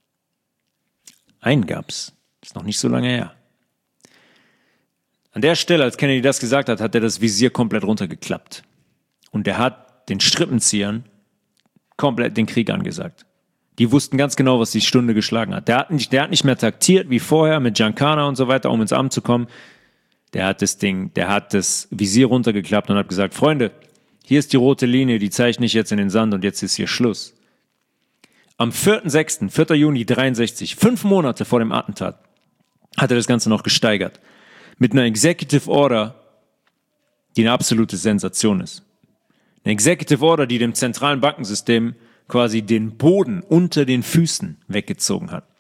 Einen gab's, ist noch nicht so lange her. An der Stelle, als Kennedy das gesagt hat, hat er das Visier komplett runtergeklappt. Und er hat den Strippenziehern komplett den Krieg angesagt. Die wussten ganz genau, was die Stunde geschlagen hat. Der hat nicht mehr taktiert wie vorher mit Giancana und so weiter, um ins Amt zu kommen. Der hat das Visier runtergeklappt und hat gesagt, Freunde, hier ist die rote Linie, die zeichne ich jetzt in den Sand und jetzt ist hier Schluss. Am 4. Juni 1963, 5 Monate vor dem Attentat, hat er das Ganze noch gesteigert. Mit einer Executive Order, die eine absolute Sensation ist. Eine Executive Order, die dem zentralen Bankensystem quasi den Boden unter den Füßen weggezogen hat.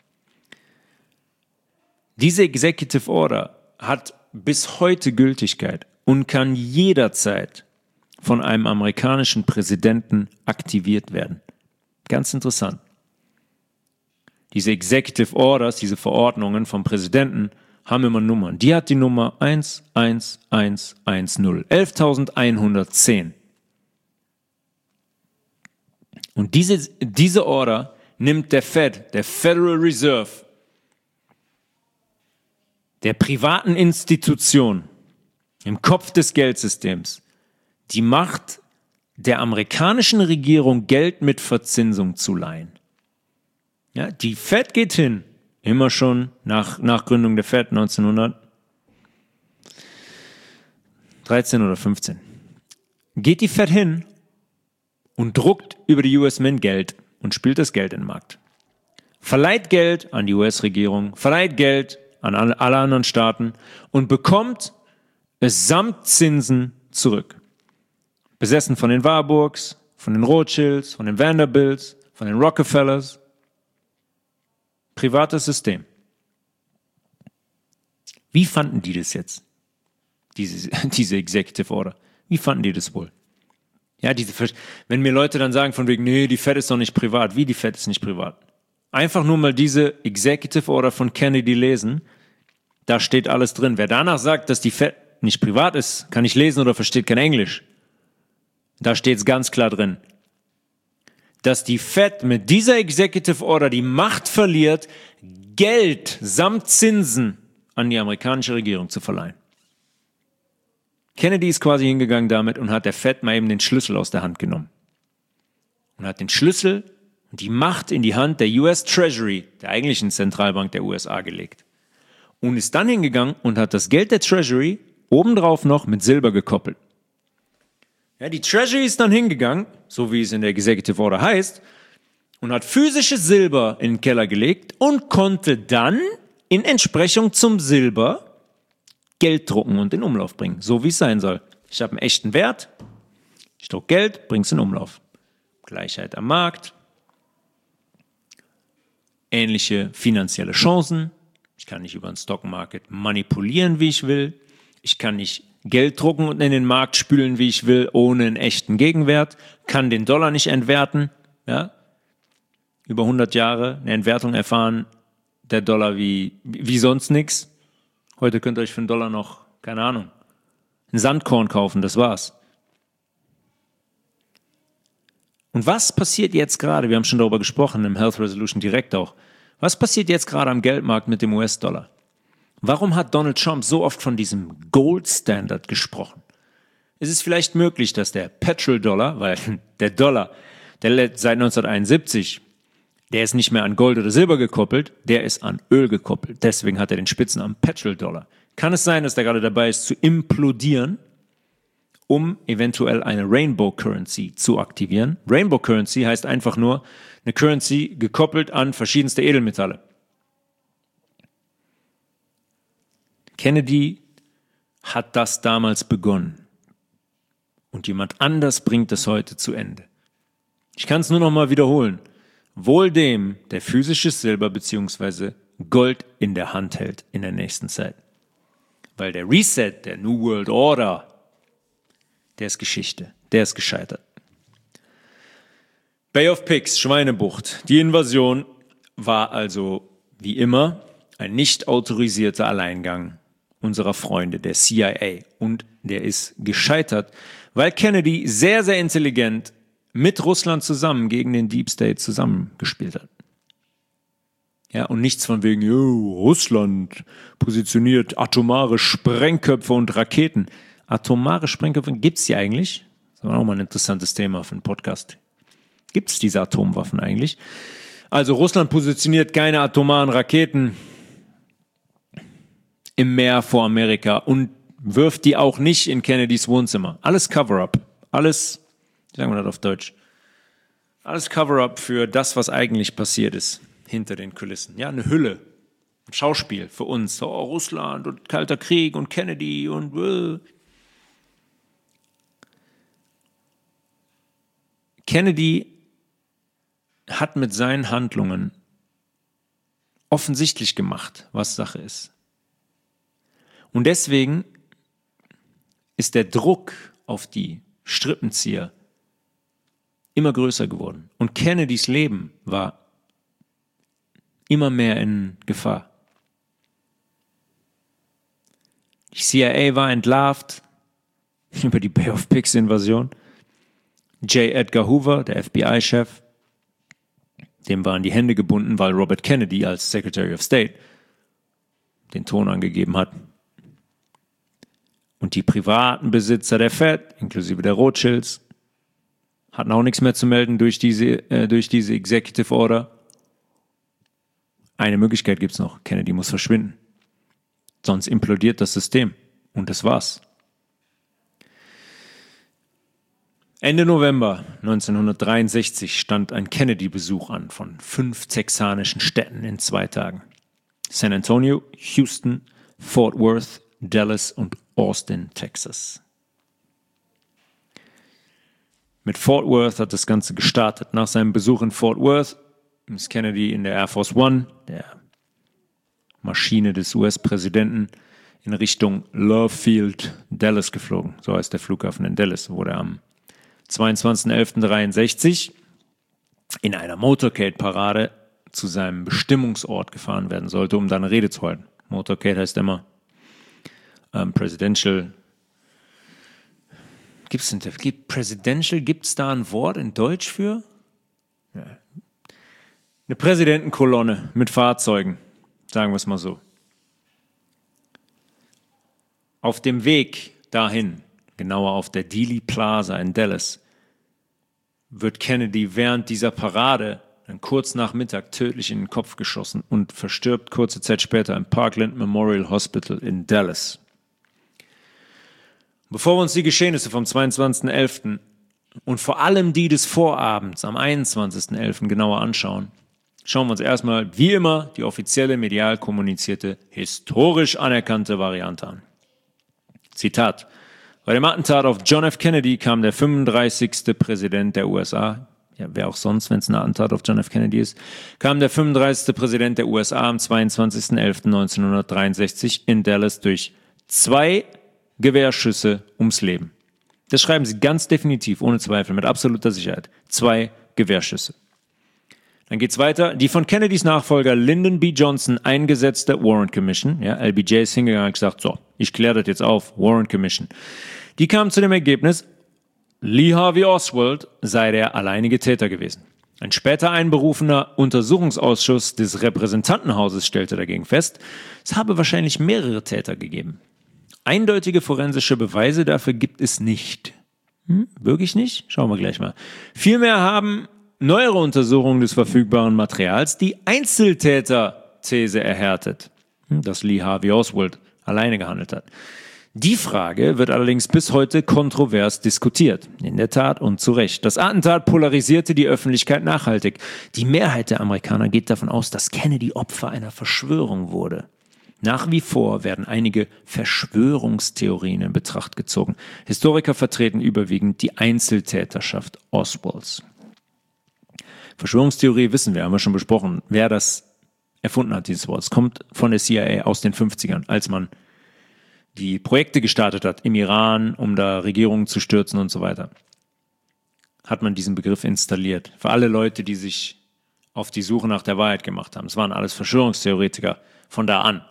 Diese Executive Order hat bis heute Gültigkeit und kann jederzeit von einem amerikanischen Präsidenten aktiviert werden. Ganz interessant. Diese Executive Orders, diese Verordnungen vom Präsidenten, haben immer Nummern. Die hat die Nummer 11110, 11.110. Und diese Order nimmt der Fed, der Federal Reserve, der privaten Institution im Kopf des Geldsystems, die Macht der amerikanischen Regierung, Geld mit Verzinsung zu leihen. Ja, die Fed geht hin, immer schon nach Gründung der Fed 1913 oder 15, geht die Fed hin und druckt über die US Mint Geld und spült das Geld in den Markt. Verleiht Geld an die US-Regierung, verleiht Geld an alle anderen Staaten und bekommt es samt Zinsen zurück. Besessen von den Warburgs, von den Rothschilds, von den Vanderbilts, von den Rockefellers. Privates System. Wie fanden die das jetzt? Diese Executive Order. Wie fanden die das wohl? Ja, wenn mir Leute dann sagen von wegen, nee, die Fed ist doch nicht privat. Wie, die Fed ist nicht privat? Einfach nur mal diese Executive Order von Kennedy lesen. Da steht alles drin. Wer danach sagt, dass die Fed nicht privat ist, kann nicht lesen oder versteht kein Englisch. Da steht es ganz klar drin. Dass die Fed mit dieser Executive Order die Macht verliert, Geld samt Zinsen an die amerikanische Regierung zu verleihen. Kennedy ist quasi hingegangen damit und hat der Fed mal eben den Schlüssel aus der Hand genommen. Und hat den Schlüssel und die Macht in die Hand der US Treasury, der eigentlichen Zentralbank der USA, gelegt. Und ist dann hingegangen und hat das Geld der Treasury obendrauf noch mit Silber gekoppelt. Ja, die Treasury ist dann hingegangen, so wie es in der Executive Order heißt, und hat physisches Silber in den Keller gelegt und konnte dann in Entsprechung zum Silber Geld drucken und in Umlauf bringen, so wie es sein soll. Ich habe einen echten Wert, ich druck Geld, bring's in Umlauf. Gleichheit am Markt, ähnliche finanzielle Chancen. Ich kann nicht über den Stock Market manipulieren, wie ich will. Ich kann nicht Geld drucken und in den Markt spülen, wie ich will, ohne einen echten Gegenwert. Kann den Dollar nicht entwerten. Ja? Über 100 Jahre eine Entwertung erfahren, der Dollar wie sonst nichts. Heute könnt ihr euch für einen Dollar noch, keine Ahnung, ein Sandkorn kaufen, das war's. Und was passiert jetzt gerade, wir haben schon darüber gesprochen, im Health Resolution direkt auch, was passiert jetzt gerade am Geldmarkt mit dem US-Dollar? Warum hat Donald Trump so oft von diesem Gold Standard gesprochen? Ist es vielleicht möglich, dass der Petrodollar, weil der Dollar, der seit 1971, der ist nicht mehr an Gold oder Silber gekoppelt, der ist an Öl gekoppelt. Deswegen hat er den Spitznamen Petrodollar. Kann es sein, dass der gerade dabei ist zu implodieren, um eventuell eine Rainbow Currency zu aktivieren? Rainbow Currency heißt einfach nur eine Currency gekoppelt an verschiedenste Edelmetalle. Kennedy hat das damals begonnen. Und jemand anders bringt es heute zu Ende. Ich kann es nur noch mal wiederholen. Wohl dem, der physisches Silber bzw. Gold in der Hand hält in der nächsten Zeit. Weil der Reset, der New World Order, der ist Geschichte, der ist gescheitert. Bay of Pigs, Schweinebucht. Die Invasion war also, wie immer, ein nicht autorisierter Alleingang unserer Freunde, der CIA. Und der ist gescheitert, weil Kennedy sehr, sehr intelligent mit Russland zusammen gegen den Deep State zusammengespielt hat. Ja, und nichts von wegen, Russland positioniert atomare Sprengköpfe und Raketen. Atomare Sprengköpfe, gibt's die eigentlich? Das war auch mal ein interessantes Thema für einen Podcast. Gibt's diese Atomwaffen eigentlich? Also Russland positioniert keine atomaren Raketen im Meer vor Amerika und wirft die auch nicht in Kennedys Wohnzimmer. Alles Cover-up. Alles, wie sagen wir das auf Deutsch? Alles Cover-up für das, was eigentlich passiert ist hinter den Kulissen. Ja, eine Hülle. Ein Schauspiel für uns. Oh, Russland und Kalter Krieg und Kennedy und... Kennedy hat mit seinen Handlungen offensichtlich gemacht, was Sache ist. Und deswegen ist der Druck auf die Strippenzieher immer größer geworden. Und Kennedys Leben war immer mehr in Gefahr. Die CIA war entlarvt über die Bay of Pigs Invasion. J. Edgar Hoover, der FBI-Chef, dem waren die Hände gebunden, weil Robert Kennedy als Secretary of State den Ton angegeben hat. Und die privaten Besitzer der Fed, inklusive der Rothschilds, hatten auch nichts mehr zu melden durch diese Executive Order. Eine Möglichkeit gibt's noch. Kennedy muss verschwinden. Sonst implodiert das System. Und das war's. Ende November 1963 stand ein Kennedy-Besuch an von 5 texanischen Städten in 2 Tagen. San Antonio, Houston, Fort Worth, Dallas und Austin, Texas. Mit Fort Worth hat das Ganze gestartet. Nach seinem Besuch in Fort Worth ist Kennedy in der Air Force One, der Maschine des US-Präsidenten, in Richtung Love Field, Dallas geflogen. So heißt der Flughafen in Dallas, wo er am 22.11.63 in einer Motorcade-Parade zu seinem Bestimmungsort gefahren werden sollte, um da eine Rede zu halten. Motorcade heißt immer Presidential. Gibt es da ein Wort in Deutsch für? Ja. Eine Präsidentenkolonne mit Fahrzeugen, sagen wir es mal so. Auf dem Weg dahin, genauer auf der Dealey Plaza in Dallas, wird Kennedy während dieser Parade dann kurz nach Mittag tödlich in den Kopf geschossen und verstirbt kurze Zeit später im Parkland Memorial Hospital in Dallas. Bevor wir uns die Geschehnisse vom 22.11. und vor allem die des Vorabends am 21.11. genauer anschauen, schauen wir uns erstmal, wie immer, die offizielle medial kommunizierte, historisch anerkannte Variante an. Zitat: Bei dem Attentat auf John F. Kennedy kam der 35. Präsident der USA, ja, wer auch sonst, wenn es ein Attentat auf John F. Kennedy ist, kam der 35. Präsident der USA am 22.11.1963 in Dallas durch 2 Gewehrschüsse ums Leben. Das schreiben sie ganz definitiv, ohne Zweifel, mit absoluter Sicherheit. 2 Gewehrschüsse. Dann geht's weiter. Die von Kennedys Nachfolger Lyndon B. Johnson eingesetzte Warren Commission, ja, LBJ ist hingegangen und gesagt, so, ich kläre das jetzt auf, Warren Commission. Die kam zu dem Ergebnis, Lee Harvey Oswald sei der alleinige Täter gewesen. Ein später einberufener Untersuchungsausschuss des Repräsentantenhauses stellte dagegen fest, es habe wahrscheinlich mehrere Täter gegeben. Eindeutige forensische Beweise dafür gibt es nicht. Wirklich nicht? Schauen wir gleich mal. Vielmehr haben neuere Untersuchungen des verfügbaren Materials die Einzeltäter-These erhärtet, dass Lee Harvey Oswald alleine gehandelt hat. Die Frage wird allerdings bis heute kontrovers diskutiert. In der Tat und zu Recht. Das Attentat polarisierte die Öffentlichkeit nachhaltig. Die Mehrheit der Amerikaner geht davon aus, dass Kennedy Opfer einer Verschwörung wurde. Nach wie vor werden einige Verschwörungstheorien in Betracht gezogen. Historiker vertreten überwiegend die Einzeltäterschaft Oswalds. Verschwörungstheorie wissen wir, haben wir schon besprochen, wer das erfunden hat, dieses Wort. Es kommt von der CIA aus den 50ern, als man die Projekte gestartet hat im Iran, um da Regierungen zu stürzen und so weiter. Hat man diesen Begriff installiert. Für alle Leute, die sich auf die Suche nach der Wahrheit gemacht haben. Es waren alles Verschwörungstheoretiker von da an.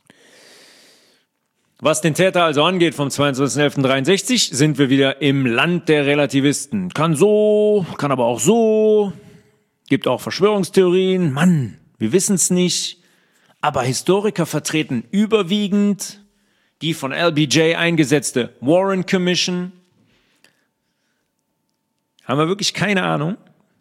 Was den Täter also angeht, vom 22.11.63 sind wir wieder im Land der Relativisten. Kann so, kann aber auch so. Gibt auch Verschwörungstheorien. Mann, wir wissen es nicht. Aber Historiker vertreten überwiegend die von LBJ eingesetzte Warren Commission. Haben wir wirklich keine Ahnung?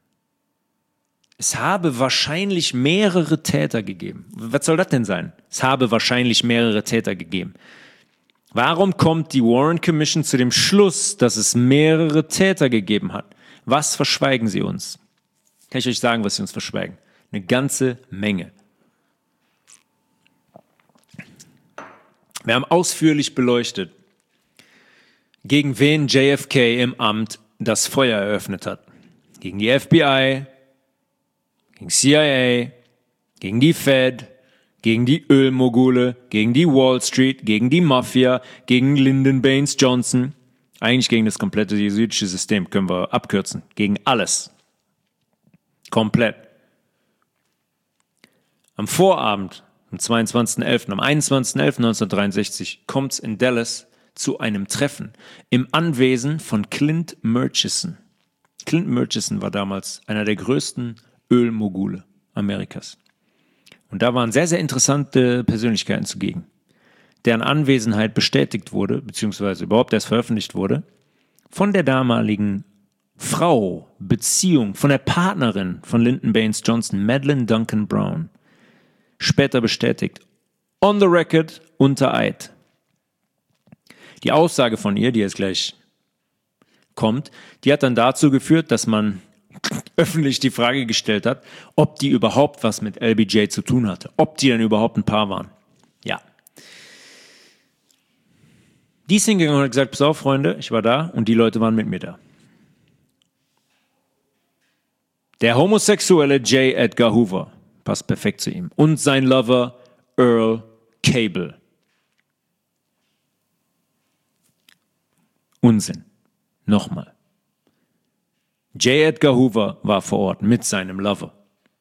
Es habe wahrscheinlich mehrere Täter gegeben. Was soll das denn sein? Es habe wahrscheinlich mehrere Täter gegeben. Warum kommt die Warren Commission zu dem Schluss, dass es mehrere Täter gegeben hat? Was verschweigen sie uns? Kann ich euch sagen, was sie uns verschweigen? Eine ganze Menge. Wir haben ausführlich beleuchtet, gegen wen JFK im Amt das Feuer eröffnet hat. Gegen die FBI, gegen CIA, gegen die Fed, gegen die Ölmogule, gegen die Wall Street, gegen die Mafia, gegen Lyndon Baines Johnson. Eigentlich gegen das komplette jesuitische System, können wir abkürzen. Gegen alles. Komplett. Am Vorabend, am 22.11., am 21.11.1963, kommt es in Dallas zu einem Treffen im Anwesen von Clint Murchison. Clint Murchison war damals einer der größten Ölmogule Amerikas. Und da waren sehr, sehr interessante Persönlichkeiten zugegen, deren Anwesenheit bestätigt wurde, beziehungsweise überhaupt erst veröffentlicht wurde, von der damaligen Frau, Beziehung, von der Partnerin von Lyndon Baines Johnson, Madeleine Duncan Brown. Später bestätigt, on the record, unter Eid. Die Aussage von ihr, die jetzt gleich kommt, die hat dann dazu geführt, dass man öffentlich die Frage gestellt hat, ob die überhaupt was mit LBJ zu tun hatte, ob die dann überhaupt ein Paar waren. Ja. Die ist hingegangen und hat gesagt, pass auf, Freunde, ich war da und die Leute waren mit mir da. Der homosexuelle J. Edgar Hoover, passt perfekt zu ihm, und sein Lover Earl Cable. Unsinn. Nochmal. J. Edgar Hoover war vor Ort mit seinem Lover.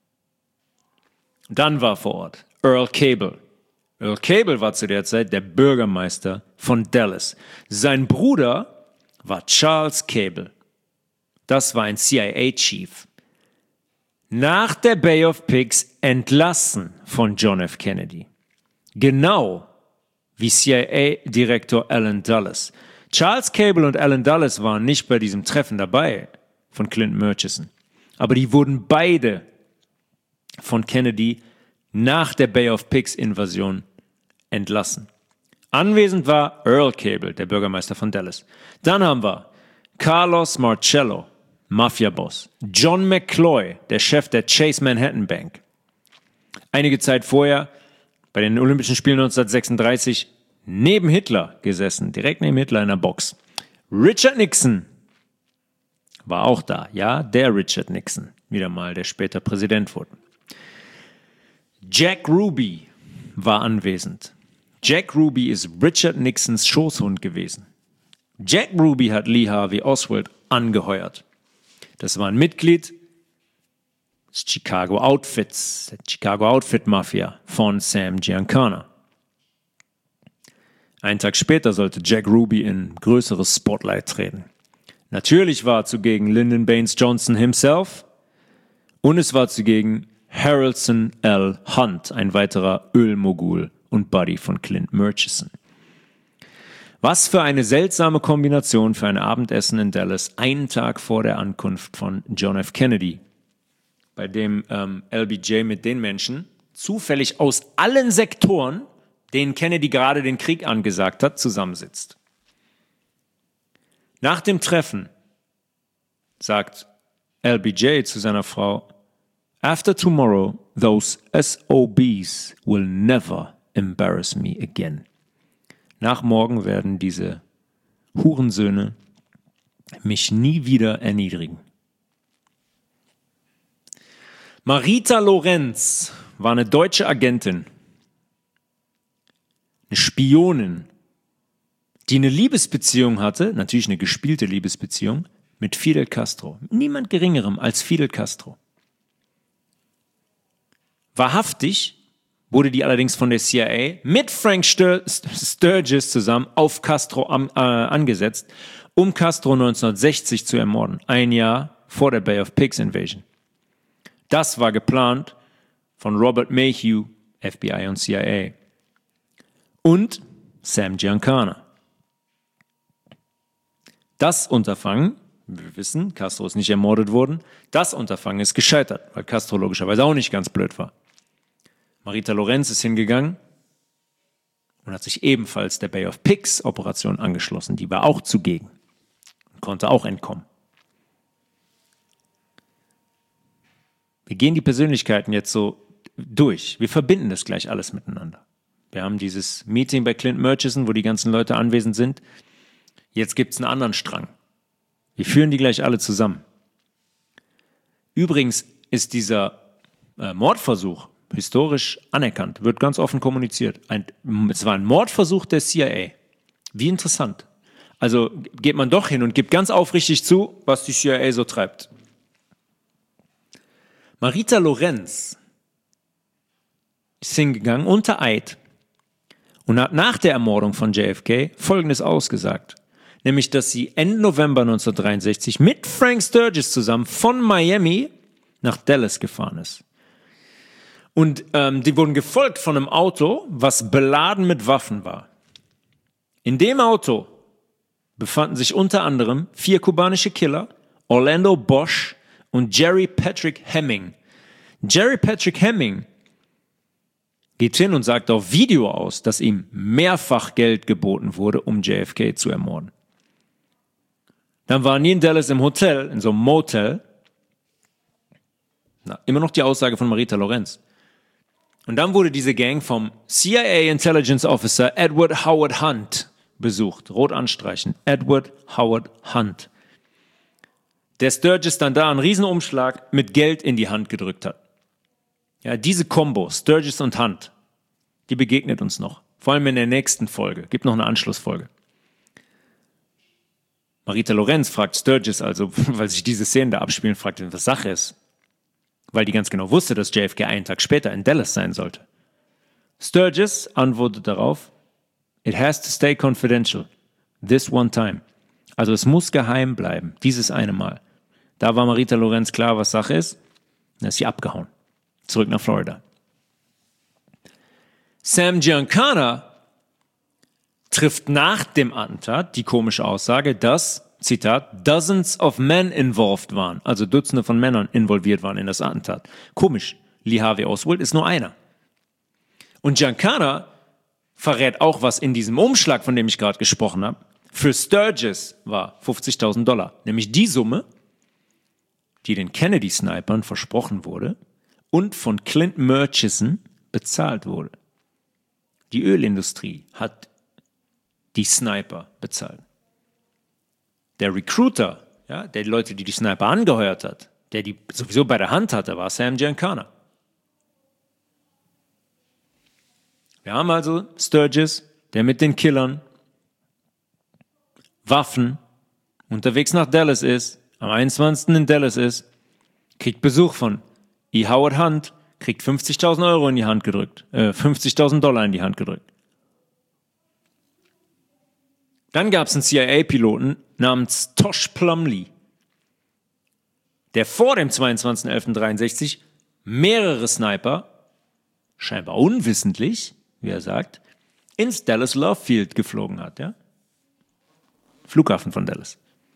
Dann war vor Ort Earl Cable. Earl Cable war zu der Zeit der Bürgermeister von Dallas. Sein Bruder war Charles Cable. Das war ein CIA-Chief. Nach der Bay of Pigs entlassen von John F. Kennedy. Genau wie CIA-Direktor Allen Dulles. Charles Cable und Allen Dulles waren nicht bei diesem Treffen dabei von Clinton Murchison. Aber die wurden beide von Kennedy nach der Bay of Pigs Invasion entlassen. Anwesend war Earl Cable, der Bürgermeister von Dallas. Dann haben wir Carlos Marcello, Mafia-Boss. John McCloy, der Chef der Chase Manhattan Bank. Einige Zeit vorher, bei den Olympischen Spielen 1936, neben Hitler gesessen, direkt neben Hitler in der Box. Richard Nixon war auch da. Ja, der Richard Nixon, wieder mal, der später Präsident wurde. Jack Ruby war anwesend. Jack Ruby ist Richard Nixons Schoßhund gewesen. Jack Ruby hat Lee Harvey Oswald angeheuert. Das war ein Mitglied des Chicago Outfits, der Chicago Outfit Mafia von Sam Giancana. Einen Tag später sollte Jack Ruby in größeres Spotlight treten. Natürlich war zugegen Lyndon Baines Johnson himself und es war zugegen Harrelson L. Hunt, ein weiterer Ölmogul und Buddy von Clint Murchison. Was für eine seltsame Kombination für ein Abendessen in Dallas, einen Tag vor der Ankunft von John F. Kennedy, bei dem LBJ mit den Menschen zufällig aus allen Sektoren, denen Kennedy gerade den Krieg angesagt hat, zusammensitzt. Nach dem Treffen sagt LBJ zu seiner Frau, "After tomorrow, those SOBs will never embarrass me again." Nach morgen werden diese Hurensöhne mich nie wieder erniedrigen. Marita Lorenz war eine deutsche Agentin, eine Spionin, die eine Liebesbeziehung hatte, natürlich eine gespielte Liebesbeziehung, mit Fidel Castro. Niemand Geringerem als Fidel Castro. Wahrhaftig wurde die allerdings von der CIA mit Frank Sturgis zusammen auf Castro angesetzt, um Castro 1960 zu ermorden, ein Jahr vor der Bay of Pigs Invasion. Das war geplant von Robert Mayhew, FBI und CIA. Und Sam Giancana. Das Unterfangen, wir wissen, Castro ist nicht ermordet worden, das Unterfangen ist gescheitert, weil Castro logischerweise auch nicht ganz blöd war. Marita Lorenz ist hingegangen und hat sich ebenfalls der Bay of Pigs Operation angeschlossen. Die war auch zugegen und konnte auch entkommen. Wir gehen die Persönlichkeiten jetzt so durch. Wir verbinden das gleich alles miteinander. Wir haben dieses Meeting bei Clint Murchison, wo die ganzen Leute anwesend sind. Jetzt gibt es einen anderen Strang. Wir führen die gleich alle zusammen. Übrigens ist dieser Mordversuch historisch anerkannt, wird ganz offen kommuniziert. Es war ein Mordversuch der CIA. Wie interessant. Also geht man doch hin und gibt ganz aufrichtig zu, was die CIA so treibt. Marita Lorenz ist hingegangen unter Eid und hat nach der Ermordung von JFK Folgendes ausgesagt. Nämlich, dass sie Ende November 1963 mit Frank Sturgis zusammen von Miami nach Dallas gefahren ist. Und die wurden gefolgt von einem Auto, was beladen mit Waffen war. In dem Auto befanden sich unter anderem 4 kubanische Killer, Orlando Bosch und Jerry Patrick Hemming. Jerry Patrick Hemming geht hin und sagt auf Video aus, dass ihm mehrfach Geld geboten wurde, um JFK zu ermorden. Dann waren die in Dallas im Hotel, in so einem Motel. Immer noch die Aussage von Marita Lorenz. Und dann wurde diese Gang vom CIA Intelligence Officer Edward Howard Hunt besucht. Rot anstreichen. Edward Howard Hunt. Der Sturgis dann da einen Riesenumschlag mit Geld in die Hand gedrückt hat. Ja, diese Kombo, Sturgis und Hunt, die begegnet uns noch. Vor allem in der nächsten Folge. Gibt noch eine Anschlussfolge. Marita Lorenz fragt Sturgis also, weil sich diese Szenen da abspielen, fragt ihn, was Sache ist. Weil die ganz genau wusste, dass JFK einen Tag später in Dallas sein sollte. Sturgis antwortet darauf, it has to stay confidential. This one time. Also es muss geheim bleiben. Dieses eine Mal. Da war Marita Lorenz klar, was Sache ist. Dann ist sie abgehauen. Zurück nach Florida. Sam Giancana trifft nach dem Attentat die komische Aussage, dass, Zitat, dozens of men involved waren, also Dutzende von Männern involviert waren in das Attentat. Komisch, Lee Harvey Oswald ist nur einer. Und Giancana verrät auch, was in diesem Umschlag, von dem ich gerade gesprochen habe, für Sturgis war $50.000, nämlich die Summe, die den Kennedy-Snipern versprochen wurde und von Clint Murchison bezahlt wurde. Die Ölindustrie hat die Sniper bezahlt. Der Recruiter, ja, der die Leute, die Sniper angeheuert hat, der die sowieso bei der Hand hatte, war Sam Giancana. Wir haben also Sturgis, der mit den Killern Waffen unterwegs nach Dallas ist, am 21. in Dallas ist, kriegt Besuch von E. Howard Hunt, kriegt $50.000 in die Hand gedrückt, $50.000 in die Hand gedrückt. Dann gab es einen CIA-Piloten namens Tosh Plumlee, der vor dem 22.11.63 mehrere Sniper, scheinbar unwissentlich, wie er sagt, ins Dallas Love Field geflogen hat, ja? Flughafen von Dallas.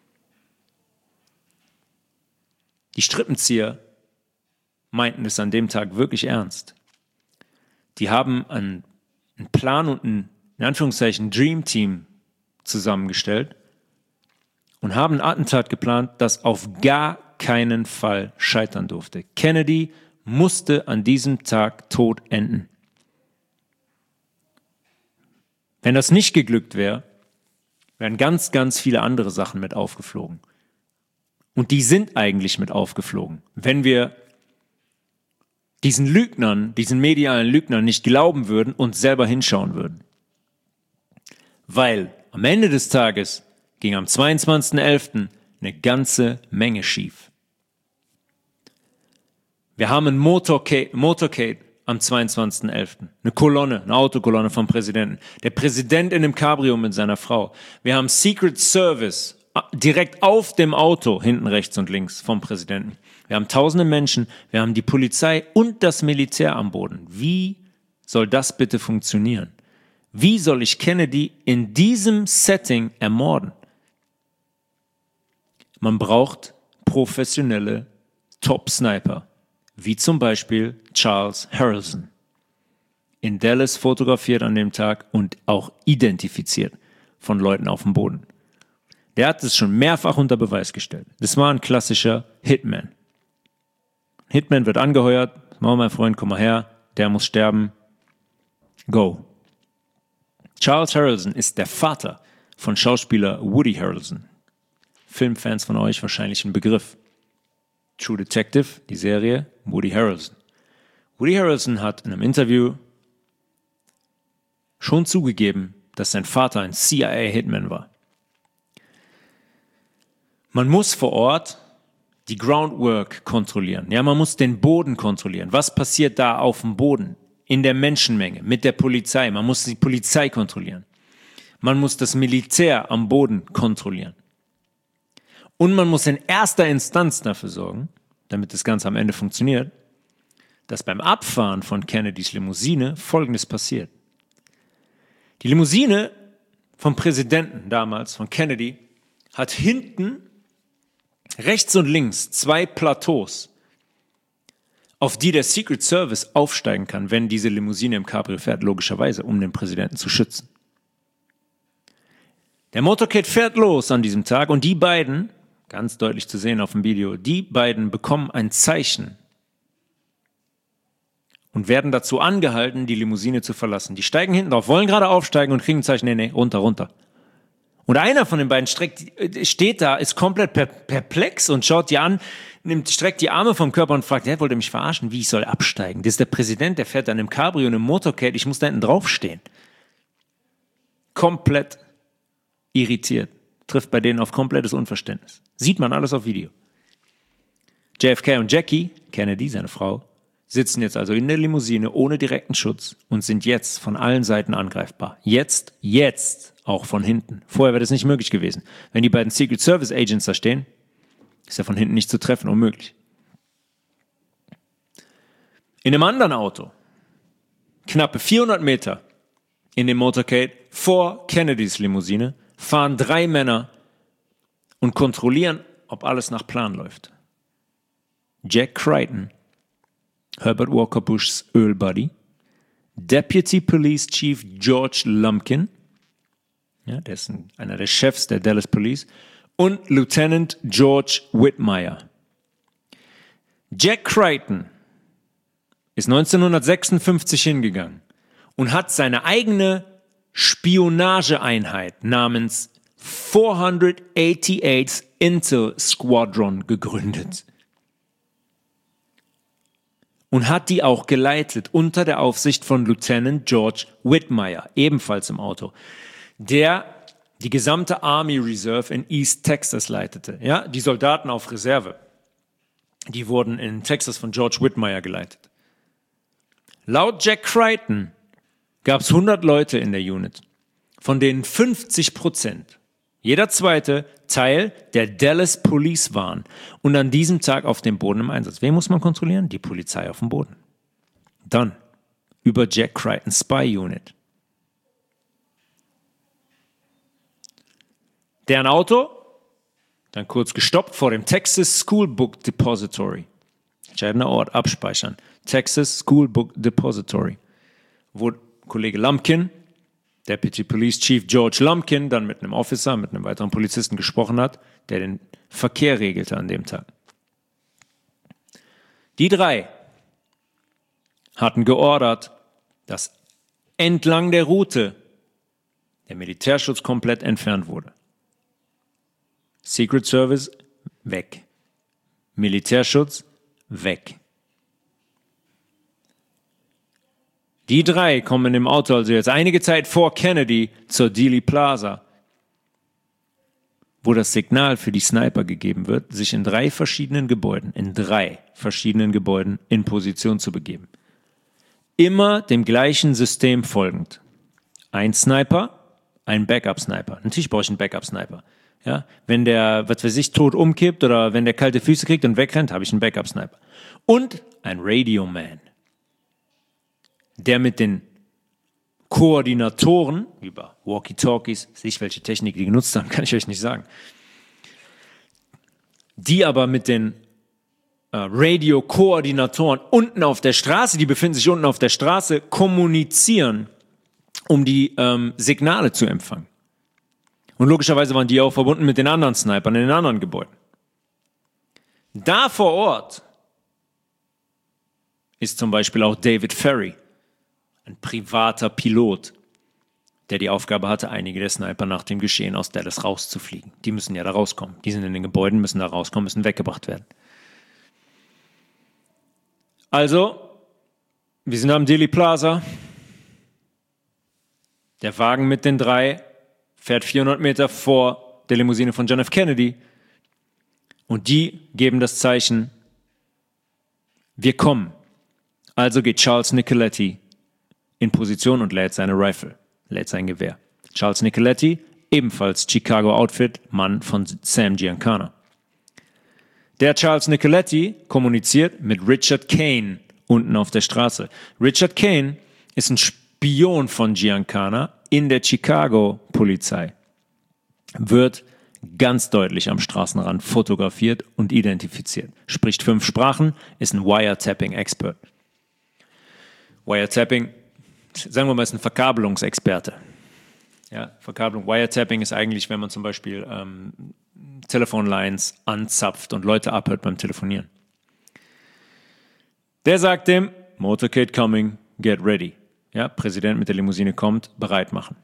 Die Strippenzieher meinten es an dem Tag wirklich ernst. Die haben einen Plan und ein, in Anführungszeichen, Dream Team zusammengestellt und haben ein Attentat geplant, das auf gar keinen Fall scheitern durfte. Kennedy musste an diesem Tag tot enden. Wenn das nicht geglückt wäre, wären ganz, ganz viele andere Sachen mit aufgeflogen. Und die sind eigentlich mit aufgeflogen. Wenn wir diesen Lügnern, diesen medialen Lügnern nicht glauben würden und selber hinschauen würden. Weil am Ende des Tages ging am 22.11. eine ganze Menge schief. Wir haben ein Motorcade am 22.11. Eine Kolonne, eine Autokolonne vom Präsidenten. Der Präsident in einem Cabrio mit seiner Frau. Wir haben Secret Service direkt auf dem Auto, hinten rechts und links vom Präsidenten. Wir haben tausende Menschen, wir haben die Polizei und das Militär am Boden. Wie soll das bitte funktionieren? Wie soll ich Kennedy in diesem Setting ermorden? Man braucht professionelle Top-Sniper, wie zum Beispiel Charles Harrelson. In Dallas fotografiert an dem Tag und auch identifiziert von Leuten auf dem Boden. Der hat es schon mehrfach unter Beweis gestellt. Das war ein klassischer Hitman. Hitman wird angeheuert. Mein Freund, komm mal her. Der muss sterben. Go. Charles Harrelson ist der Vater von Schauspieler Woody Harrelson. Filmfans von euch wahrscheinlich ein Begriff. True Detective, die Serie, Woody Harrelson. Woody Harrelson hat in einem Interview schon zugegeben, dass sein Vater ein CIA-Hitman war. Man muss vor Ort die Groundwork kontrollieren. Ja, man muss den Boden kontrollieren. Was passiert da auf dem Boden? In der Menschenmenge, mit der Polizei. Man muss die Polizei kontrollieren. Man muss das Militär am Boden kontrollieren. Und man muss in erster Instanz dafür sorgen, damit das Ganze am Ende funktioniert, dass beim Abfahren von Kennedys Limousine Folgendes passiert. Die Limousine vom Präsidenten damals, von Kennedy, hat hinten rechts und links 2 Plateaus, auf die der Secret Service aufsteigen kann, wenn diese Limousine im Cabrio fährt, logischerweise, um den Präsidenten zu schützen. Der Motorcade fährt los an diesem Tag und die beiden, ganz deutlich zu sehen auf dem Video, die beiden bekommen ein Zeichen und werden dazu angehalten, die Limousine zu verlassen. Die steigen hinten drauf, wollen gerade aufsteigen und kriegen ein Zeichen, nee, runter, runter. Und einer von den beiden steht da, ist komplett perplex und schaut die an, streckt die Arme vom Körper und fragt, wollt ihr mich verarschen? Wie, ich soll absteigen? Das ist der Präsident, der fährt dann im Cabrio und im Motorcade, ich muss da hinten draufstehen. Komplett irritiert. Trifft bei denen auf komplettes Unverständnis. Sieht man alles auf Video. JFK und Jackie, Kennedy, seine Frau, sitzen jetzt also in der Limousine ohne direkten Schutz und sind jetzt von allen Seiten angreifbar. Jetzt auch von hinten. Vorher wäre das nicht möglich gewesen. Wenn die beiden Secret Service Agents da stehen, ist er von hinten nicht zu treffen, unmöglich. In einem anderen Auto, knappe 400 Meter in dem Motorcade vor Kennedys Limousine, fahren 3 Männer und kontrollieren, ob alles nach Plan läuft. Jack Crichton, Herbert Walker Bushs Ölbuddy, Deputy Police Chief George Lumpkin, ja, der ist einer der Chefs der Dallas Police, und Lieutenant George Whitmire. Jack Crichton ist 1956 hingegangen und hat seine eigene Spionageeinheit namens 488th Intel Squadron gegründet. Und hat die auch geleitet unter der Aufsicht von Lieutenant George Whitmire, ebenfalls im Auto, der die gesamte Army Reserve in East Texas leitete. Ja, die Soldaten auf Reserve, die wurden in Texas von George Whitmire geleitet. Laut Jack Crichton gab es 100 Leute in der Unit, von denen 50%, jeder zweite Teil der Dallas Police waren und an diesem Tag auf dem Boden im Einsatz. Wen muss man kontrollieren? Die Polizei auf dem Boden. Dann über Jack Crichtons Spy Unit. Deren Auto, dann kurz gestoppt vor dem Texas School Book Depository. Entscheidender Ort, abspeichern. Texas School Book Depository. Wo Kollege Lumpkin, Deputy Police Chief George Lumpkin, dann mit einem Officer, mit einem weiteren Polizisten gesprochen hat, der den Verkehr regelte an dem Tag. Die 3 hatten geordert, dass entlang der Route der Militärschutz komplett entfernt wurde. Secret Service weg. Militärschutz weg. Die 3 kommen im Auto also jetzt einige Zeit vor Kennedy zur Dealey Plaza, wo das Signal für die Sniper gegeben wird, sich in 3 verschiedenen Gebäuden in Position zu begeben. Immer dem gleichen System folgend. Ein Sniper, ein Backup-Sniper. Natürlich brauche ich einen Backup-Sniper. Ja, wenn der, tot umkippt oder wenn der kalte Füße kriegt und wegrennt, habe ich einen Backup-Sniper. Und ein Radio-Man, der mit den Koordinatoren über Walkie-Talkies, welche Technik die genutzt haben, kann ich euch nicht sagen, die aber mit den Radio-Koordinatoren unten auf der Straße, die befinden sich unten auf der Straße, kommunizieren, um die Signale zu empfangen. Und logischerweise waren die auch verbunden mit den anderen Snipern in den anderen Gebäuden. Da vor Ort ist zum Beispiel auch David Ferry, ein privater Pilot, der die Aufgabe hatte, einige der Sniper nach dem Geschehen aus Dallas rauszufliegen. Die müssen ja da rauskommen. Die sind in den Gebäuden, müssen da rauskommen, müssen weggebracht werden. Also, wir sind am Dealey Plaza. Der Wagen mit den 3 fährt 400 Meter vor der Limousine von John F. Kennedy und die geben das Zeichen, wir kommen. Also geht Charles Nicoletti in Position und lädt seine Rifle, lädt sein Gewehr. Charles Nicoletti, ebenfalls Chicago Outfit, Mann von Sam Giancana. Der Charles Nicoletti kommuniziert mit Richard Kane unten auf der Straße. Richard Kane ist ein Spion von Giancana in der Chicago-Polizei, wird ganz deutlich am Straßenrand fotografiert und identifiziert. Spricht 5 Sprachen, ist ein Wiretapping-Expert. Wiretapping, sagen wir mal, ist ein Verkabelungsexperte. Ja, Verkabelung, Wiretapping ist eigentlich, wenn man zum Beispiel Telefonlines anzapft und Leute abhört beim Telefonieren. Der sagt dem, Motorcade coming, get ready. Ja, Präsident mit der Limousine kommt, bereit machen.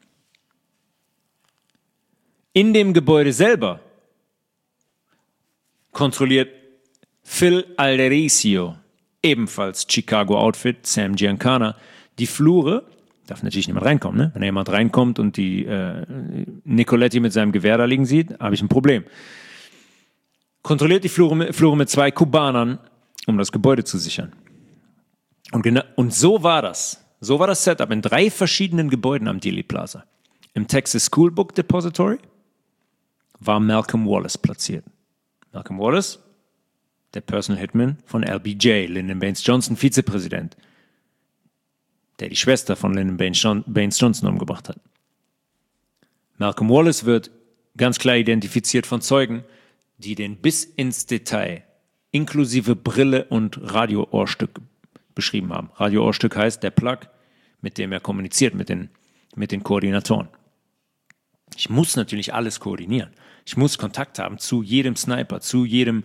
In dem Gebäude selber kontrolliert Phil Alderisio, ebenfalls Chicago-Outfit, Sam Giancana, die Flure. Darf natürlich niemand reinkommen, ne? Wenn jemand reinkommt und die Nicoletti mit seinem Gewehr da liegen sieht, habe ich ein Problem. Kontrolliert die Flure mit 2 Kubanern, um das Gebäude zu sichern. Und so war das. So war das Setup in 3 verschiedenen Gebäuden am Dealey Plaza. Im Texas School Book Depository war Malcolm Wallace platziert. Malcolm Wallace, der Personal Hitman von LBJ, Lyndon Baines Johnson, Vizepräsident, der die Schwester von Lyndon Baines Johnson umgebracht hat. Malcolm Wallace wird ganz klar identifiziert von Zeugen, die den bis ins Detail, inklusive Brille und Radioohrstück beschrieben haben. Radioohrstück heißt der Plug, mit dem er kommuniziert, mit den Koordinatoren. Ich muss natürlich alles koordinieren. Ich muss Kontakt haben zu jedem Sniper, zu jedem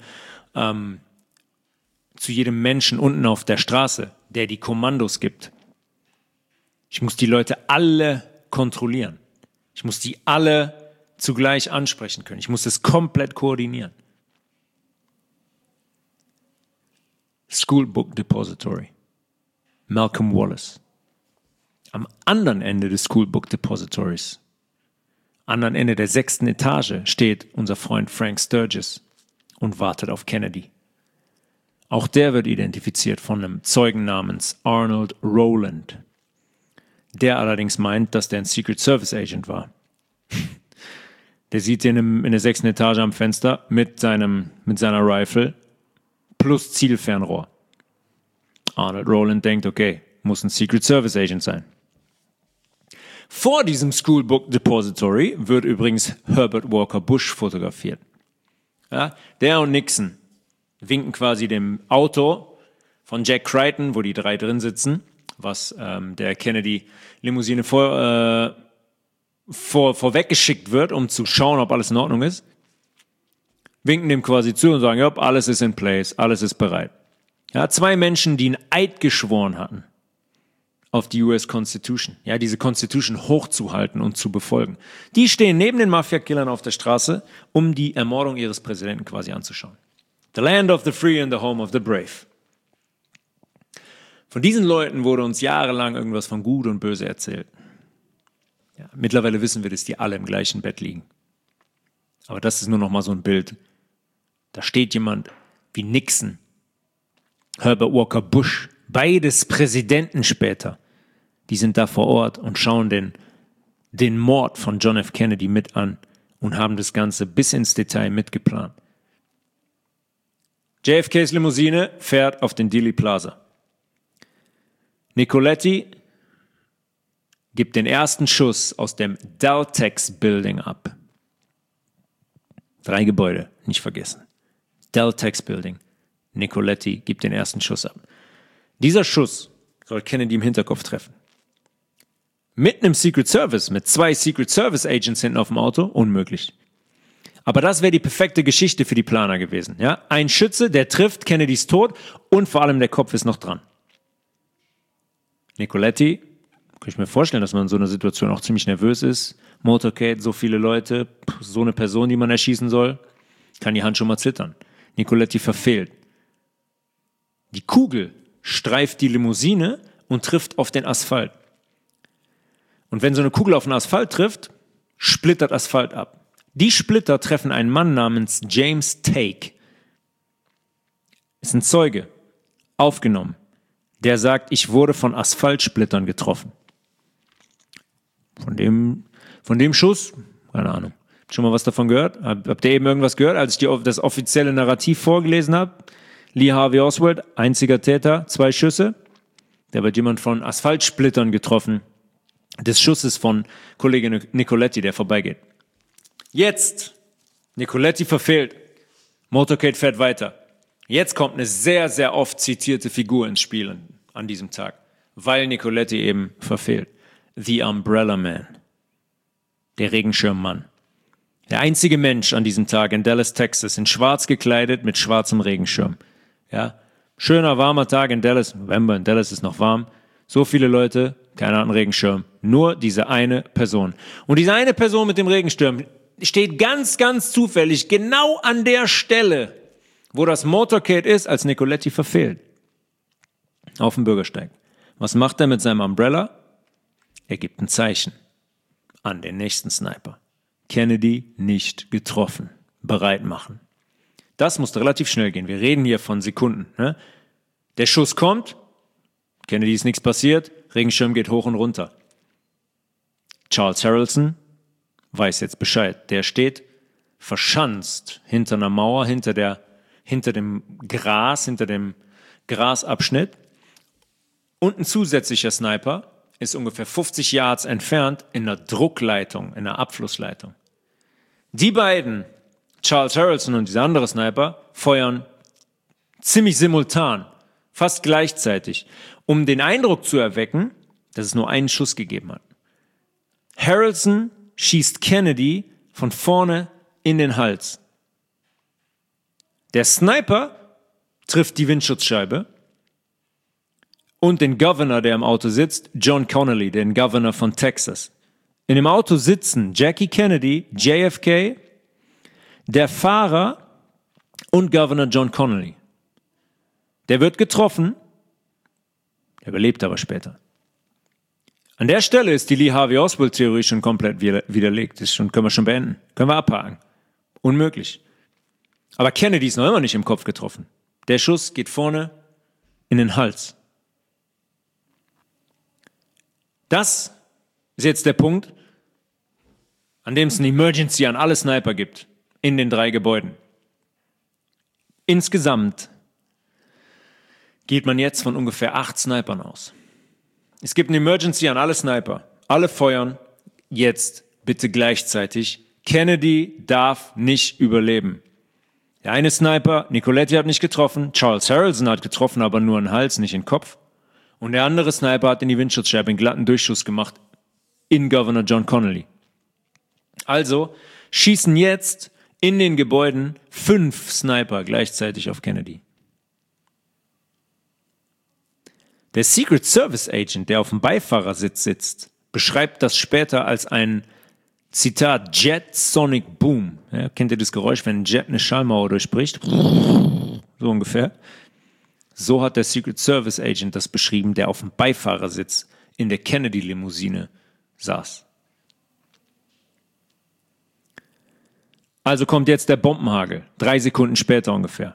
Menschen unten auf der Straße, der die Kommandos gibt. Ich muss die Leute alle kontrollieren. Ich muss die alle zugleich ansprechen können. Ich muss es komplett koordinieren. School Book Depository. Malcolm Wallace. Am anderen Ende des School Book Depositories, anderen Ende der 6. Etage, steht unser Freund Frank Sturgis und wartet auf Kennedy. Auch der wird identifiziert von einem Zeugen namens Arnold Rowland. Der allerdings meint, dass der ein Secret Service Agent war. Der sieht ihn in der 6. Etage am Fenster mit seiner Rifle plus Zielfernrohr. Arnold Rowland denkt, okay, muss ein Secret Service Agent sein. Vor diesem School Book Depository wird übrigens Herbert Walker Bush fotografiert. Ja, der und Nixon winken quasi dem Auto von Jack Crichton, wo die 3 drin sitzen, was der Kennedy-Limousine vorweggeschickt wird, um zu schauen, ob alles in Ordnung ist. Winken dem quasi zu und sagen, ja, alles ist in place, alles ist bereit. Ja, 2 Menschen, die einen Eid geschworen hatten auf die US Constitution, ja, diese Constitution hochzuhalten und zu befolgen. Die stehen neben den Mafia-Killern auf der Straße, um die Ermordung ihres Präsidenten quasi anzuschauen. The land of the free and the home of the brave. Von diesen Leuten wurde uns jahrelang irgendwas von Gut und Böse erzählt. Ja, mittlerweile wissen wir, dass die alle im gleichen Bett liegen. Aber das ist nur noch mal so ein Bild. Da steht jemand wie Nixon, Herbert Walker Bush, beides Präsidenten später. Die sind da vor Ort und schauen den Mord von John F. Kennedy mit an und haben das Ganze bis ins Detail mitgeplant. JFKs Limousine fährt auf den Dealey Plaza. Nicoletti gibt den ersten Schuss aus dem Deltex Building ab. 3 Gebäude, nicht vergessen. Deltex Building. Nicoletti gibt den ersten Schuss ab. Dieser Schuss soll Kennedy im Hinterkopf treffen. Mitten im Secret Service, mit 2 Secret Service Agents hinten auf dem Auto, unmöglich. Aber das wäre die perfekte Geschichte für die Planer gewesen. Ja? Ein Schütze, der trifft, Kennedys tot und vor allem der Kopf ist noch dran. Nicoletti, kann ich mir vorstellen, dass man in so einer Situation auch ziemlich nervös ist. Motorcade, so viele Leute, so eine Person, die man erschießen soll, kann die Hand schon mal zittern. Nicoletti verfehlt. Die Kugel streift die Limousine und trifft auf den Asphalt. Und wenn so eine Kugel auf den Asphalt trifft, splittert Asphalt ab. Die Splitter treffen einen Mann namens James Take. Ist ein Zeuge, aufgenommen. Der sagt, ich wurde von Asphaltsplittern getroffen. Von dem Schuss, keine Ahnung. Schon mal was davon gehört? Habt ihr eben irgendwas gehört, als ich das offizielle Narrativ vorgelesen habe? Lee Harvey Oswald, einziger Täter, 2 Schüsse. Da wird jemand von Asphaltsplittern getroffen. Des Schusses von Kollege Nicoletti, der vorbeigeht. Jetzt, Nicoletti verfehlt. Motorcade fährt weiter. Jetzt kommt eine sehr, sehr oft zitierte Figur ins Spiel an diesem Tag, weil Nicoletti eben verfehlt. The Umbrella Man. der Regenschirmmann. Der einzige Mensch an diesem Tag in Dallas, Texas, in schwarz gekleidet mit schwarzem Regenschirm. Ja, schöner, warmer Tag in Dallas. November in Dallas ist noch warm. So viele Leute, keiner hat einen Regenschirm. Nur diese eine Person. Und diese eine Person mit dem Regenschirm steht ganz, ganz zufällig genau an der Stelle, wo das Motorcade ist, als Nicoletti verfehlt. Auf dem Bürgersteig. Was macht er mit seinem Umbrella? Er gibt ein Zeichen an den nächsten Sniper. Kennedy nicht getroffen. Bereit machen. Das musste relativ schnell gehen. Wir reden hier von Sekunden. Ne? Der Schuss kommt, Kennedy ist nichts passiert, Regenschirm geht hoch und runter. Charles Harrelson weiß jetzt Bescheid. Der steht verschanzt hinter einer Mauer, hinter dem Grasabschnitt. Und ein zusätzlicher Sniper ist ungefähr 50 Yards entfernt in einer Druckleitung, in einer Abflussleitung. Die beiden, Charles Harrelson und dieser andere Sniper, feuern ziemlich simultan, fast gleichzeitig, um den Eindruck zu erwecken, dass es nur einen Schuss gegeben hat. Harrelson schießt Kennedy von vorne in den Hals. Der Sniper trifft die Windschutzscheibe und den Governor, der im Auto sitzt, John Connally, den Governor von Texas. In dem Auto sitzen Jackie Kennedy, JFK, der Fahrer und Governor John Connally. Der wird getroffen, der überlebt aber später. An der Stelle ist die Lee Harvey Oswald-Theorie schon komplett widerlegt. Können wir schon beenden. Können wir abhaken. Unmöglich. Aber Kennedy ist noch immer nicht im Kopf getroffen. Der Schuss geht vorne in den Hals. Das ist jetzt der Punkt, an dem es eine Emergency an alle Sniper gibt in den 3 Gebäuden. Insgesamt geht man jetzt von ungefähr 8 Snipern aus. Es gibt eine Emergency an alle Sniper. Alle feuern jetzt bitte gleichzeitig. Kennedy darf nicht überleben. Der eine Sniper, Nicoletti, hat nicht getroffen. Charles Harrelson hat getroffen, aber nur in den Hals, nicht in den Kopf. Und der andere Sniper hat in die Windschutzscheibe einen glatten Durchschuss gemacht in Governor John Connally. Also schießen jetzt in den Gebäuden 5 Sniper gleichzeitig auf Kennedy. Der Secret Service Agent, der auf dem Beifahrersitz sitzt, beschreibt das später als ein, Zitat, Jet Sonic Boom. Ja, kennt ihr das Geräusch, wenn ein Jet eine Schallmauer durchbricht? So ungefähr. So hat der Secret Service Agent das beschrieben, der auf dem Beifahrersitz in der Kennedy-Limousine saß. Also kommt jetzt der Bombenhagel, 3 Sekunden später ungefähr.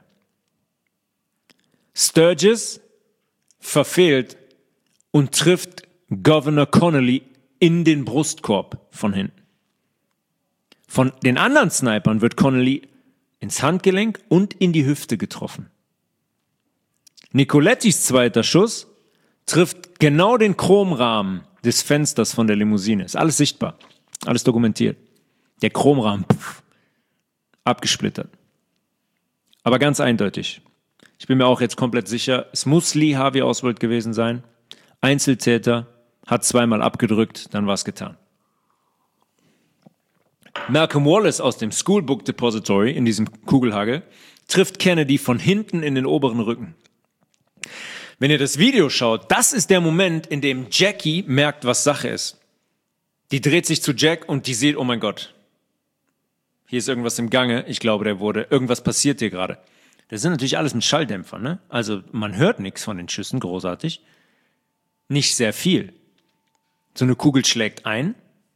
Sturgis verfehlt und trifft Governor Connally in den Brustkorb von hinten. Von den anderen Snipern wird Connally ins Handgelenk und in die Hüfte getroffen. Nicolettis zweiter Schuss trifft genau den Chromrahmen des Fensters von der Limousine. Ist alles sichtbar, alles dokumentiert. Der Chromrahmen, abgesplittert. Aber ganz eindeutig. Ich bin mir auch jetzt komplett sicher, es muss Lee Harvey Oswald gewesen sein. Einzeltäter, hat 2-mal abgedrückt, dann war es getan. Malcolm Wallace aus dem Schoolbook Depository in diesem Kugelhagel trifft Kennedy von hinten in den oberen Rücken. Wenn ihr das Video schaut, das ist der Moment, in dem Jackie merkt, was Sache ist. Die dreht sich zu Jack und die sieht, oh mein Gott, hier ist irgendwas im Gange, ich glaube, irgendwas passiert hier gerade. Das sind natürlich alles mit Schalldämpfern, ne? Also man hört nichts von den Schüssen, großartig. Nicht sehr viel. So eine Kugel schlägt ein.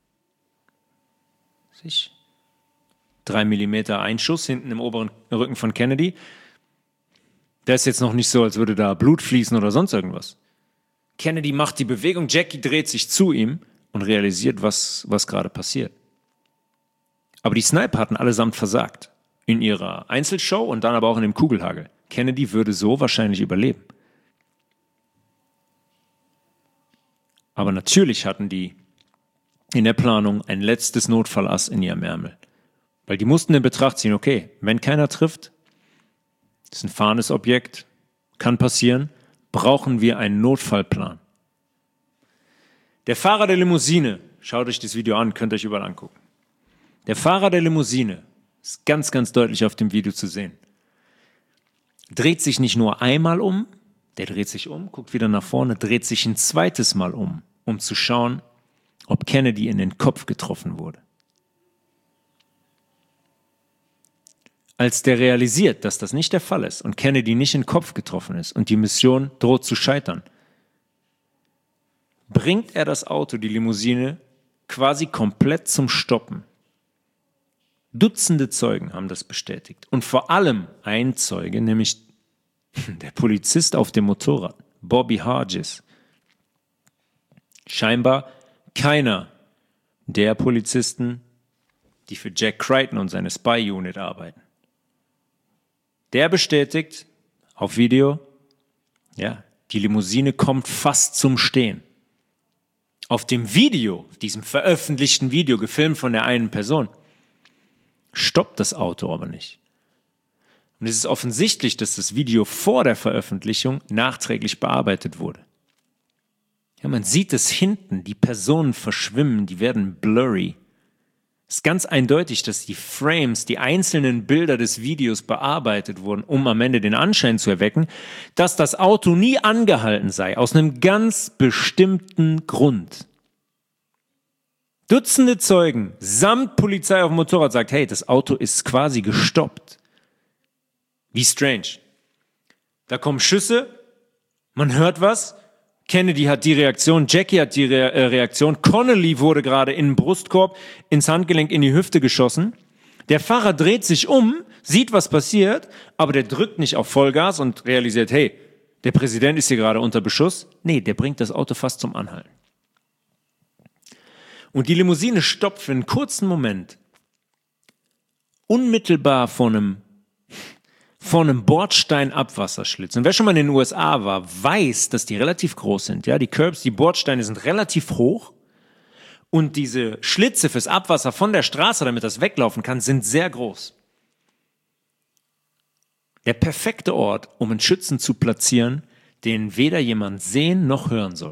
3 Millimeter Einschuss hinten im oberen Rücken von Kennedy. Der ist jetzt noch nicht so, als würde da Blut fließen oder sonst irgendwas. Kennedy macht die Bewegung, Jackie dreht sich zu ihm und realisiert, was gerade passiert. Aber die Sniper hatten allesamt versagt. In ihrer Einzelshow und dann aber auch in dem Kugelhagel. Kennedy würde so wahrscheinlich überleben. Aber natürlich hatten die in der Planung ein letztes Notfallass in ihrem Ärmel. Weil die mussten in Betracht ziehen, okay, wenn keiner trifft, das ist ein fahrendes Objekt, kann passieren, brauchen wir einen Notfallplan. Der Fahrer der Limousine Schaut euch das Video an, könnt ihr euch überall angucken. Der Fahrer der Limousine, ist ganz, ganz deutlich auf dem Video zu sehen, dreht sich nicht nur einmal um, der dreht sich um, guckt wieder nach vorne, dreht sich ein zweites Mal um zu schauen, ob Kennedy in den Kopf getroffen wurde. Als der realisiert, dass das nicht der Fall ist und Kennedy nicht in den Kopf getroffen ist und die Mission droht zu scheitern, bringt er das Auto, die Limousine, quasi komplett zum Stoppen. Dutzende Zeugen haben das bestätigt. Und vor allem ein Zeuge, nämlich der Polizist auf dem Motorrad, Bobby Hodges. Scheinbar keiner der Polizisten, die für Jack Crichton und seine Spy-Unit arbeiten. Der bestätigt auf Video, ja, die Limousine kommt fast zum Stehen. Auf dem Video, diesem veröffentlichten Video, gefilmt von der einen Person, stoppt das Auto aber nicht. Und es ist offensichtlich, dass das Video vor der Veröffentlichung nachträglich bearbeitet wurde. Ja, man sieht es hinten, die Personen verschwimmen, die werden blurry. Es ist ganz eindeutig, dass die Frames, die einzelnen Bilder des Videos bearbeitet wurden, um am Ende den Anschein zu erwecken, dass das Auto nie angehalten sei, aus einem ganz bestimmten Grund. Dutzende Zeugen samt Polizei auf dem Motorrad sagt, hey, das Auto ist quasi gestoppt. Wie strange. Da kommen Schüsse, man hört was, Kennedy hat die Reaktion, Jackie hat die Reaktion, Connolly wurde gerade in den Brustkorb, ins Handgelenk, in die Hüfte geschossen. Der Fahrer dreht sich um, sieht, was passiert, aber der drückt nicht auf Vollgas und realisiert, hey, der Präsident ist hier gerade unter Beschuss. Nee, der bringt das Auto fast zum Anhalten. Und die Limousine stoppt für einen kurzen Moment unmittelbar vor einem Bordsteinabwasserschlitz. Und wer schon mal in den USA war, weiß, dass die relativ groß sind. Ja, die Curbs, die Bordsteine sind relativ hoch und diese Schlitze fürs Abwasser von der Straße, damit das weglaufen kann, sind sehr groß. Der perfekte Ort, um einen Schützen zu platzieren, den weder jemand sehen noch hören soll.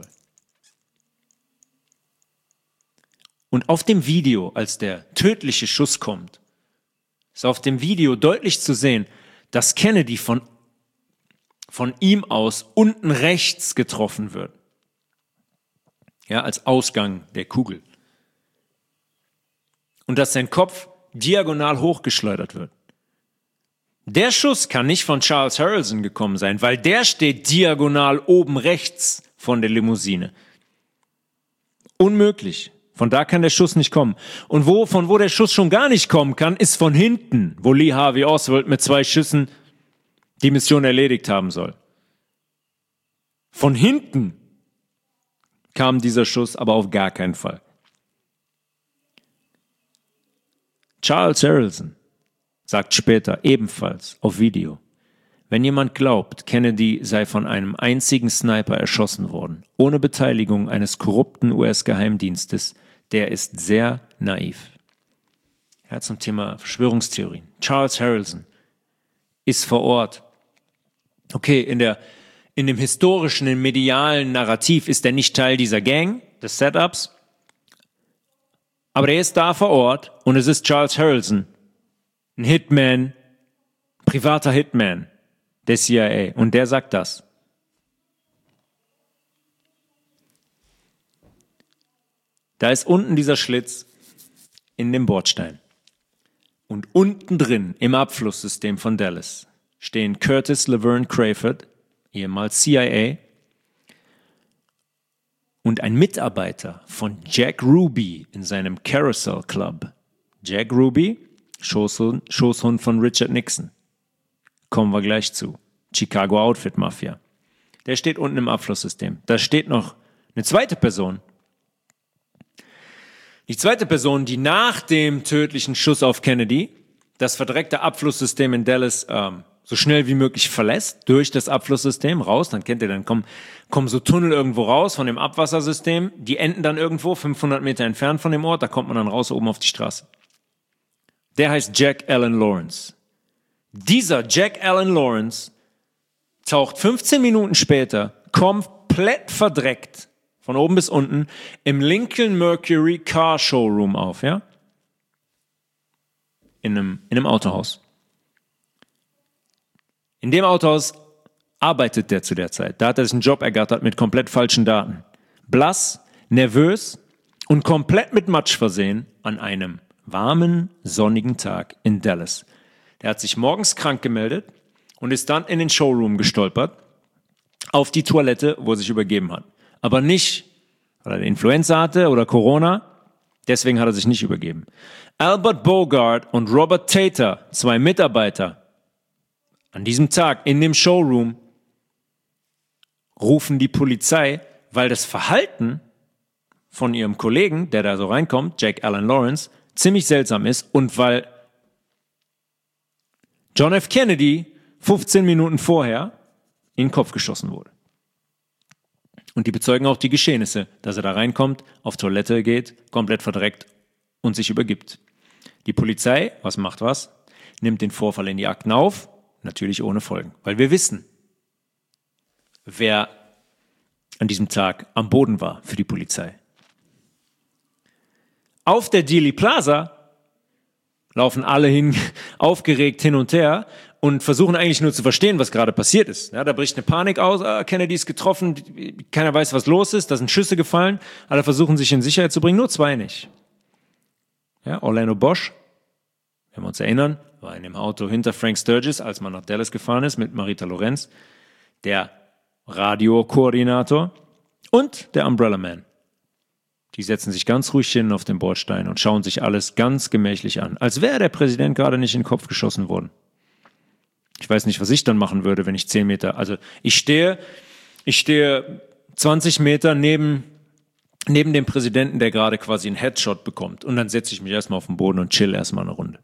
Und auf dem Video, als der tödliche Schuss kommt, ist auf dem Video deutlich zu sehen, dass Kennedy von ihm aus unten rechts getroffen wird. Ja, als Ausgang der Kugel. Und dass sein Kopf diagonal hochgeschleudert wird. Der Schuss kann nicht von Charles Harrelson gekommen sein, weil der steht diagonal oben rechts von der Limousine. Unmöglich. Von da kann der Schuss nicht kommen. Und von wo der Schuss schon gar nicht kommen kann, ist von hinten, wo Lee Harvey Oswald mit 2 Schüssen die Mission erledigt haben soll. Von hinten kam dieser Schuss aber auf gar keinen Fall. Charles Harrelson sagt später ebenfalls auf Video, wenn jemand glaubt, Kennedy sei von einem einzigen Sniper erschossen worden, ohne Beteiligung eines korrupten US-Geheimdienstes, der ist sehr naiv. Ja, zum Thema Verschwörungstheorien. Charles Harrelson ist vor Ort. Okay, in dem historischen, im medialen Narrativ ist er nicht Teil dieser Gang, des Setups, aber er ist da vor Ort und es ist Charles Harrelson, ein Hitman, privater Hitman der CIA, und der sagt das. Da ist unten dieser Schlitz in dem Bordstein. Und unten drin im Abflusssystem von Dallas stehen Curtis Laverne Crayford, ehemals CIA, und ein Mitarbeiter von Jack Ruby in seinem Carousel Club. Jack Ruby, Schoßhund von Richard Nixon. Kommen wir gleich zu. Chicago Outfit Mafia. Der steht unten im Abflusssystem. Da steht noch eine zweite Person. Die zweite Person, die nach dem tödlichen Schuss auf Kennedy das verdreckte Abflusssystem in Dallas so schnell wie möglich verlässt, durch das Abflusssystem raus, dann kennt ihr, dann kommen so Tunnel irgendwo raus von dem Abwassersystem, die enden dann irgendwo 500 Meter entfernt von dem Ort, da kommt man dann raus oben auf die Straße. Der heißt Jack Alan Lawrence. Dieser Jack Alan Lawrence taucht 15 Minuten später komplett verdreckt von oben bis unten, im Lincoln Mercury Car Showroom auf, ja? In einem Autohaus. In dem Autohaus arbeitet der zu der Zeit. Da hat er sich einen Job ergattert mit komplett falschen Daten. Blass, nervös und komplett mit Matsch versehen an einem warmen, sonnigen Tag in Dallas. Der hat sich morgens krank gemeldet und ist dann in den Showroom gestolpert, auf die Toilette, wo er sich übergeben hat. Aber nicht, weil er Influenza hatte oder Corona, deswegen hat er sich nicht übergeben. Albert Bogart und Robert Tater, 2 Mitarbeiter, an diesem Tag in dem Showroom rufen die Polizei, weil das Verhalten von ihrem Kollegen, der da so reinkommt, Jack Alan Lawrence, ziemlich seltsam ist und weil John F. Kennedy 15 Minuten vorher in den Kopf geschossen wurde. Und die bezeugen auch die Geschehnisse, dass er da reinkommt, auf Toilette geht, komplett verdreckt und sich übergibt. Die Polizei, was macht was? Nimmt den Vorfall in die Akten auf, natürlich ohne Folgen, weil wir wissen, wer an diesem Tag am Boden war für die Polizei. Auf der Dealey Plaza laufen alle aufgeregt hin und her und versuchen eigentlich nur zu verstehen, was gerade passiert ist. Ja, da bricht eine Panik aus, Kennedy ist getroffen, keiner weiß, was los ist, da sind Schüsse gefallen, alle versuchen sich in Sicherheit zu bringen, nur 2 nicht. Ja, Orlando Bosch, wenn wir uns erinnern, war in dem Auto hinter Frank Sturgis, als man nach Dallas gefahren ist mit Marita Lorenz, der Radiokoordinator und der Umbrella Man. Die setzen sich ganz ruhig hin auf den Bordstein und schauen sich alles ganz gemächlich an, als wäre der Präsident gerade nicht in den Kopf geschossen worden. Ich weiß nicht, was ich dann machen würde, wenn ich 10 Meter, also ich stehe 20 Meter neben dem Präsidenten, der gerade quasi einen Headshot bekommt. Und dann setze ich mich erstmal auf den Boden und chill erstmal eine Runde.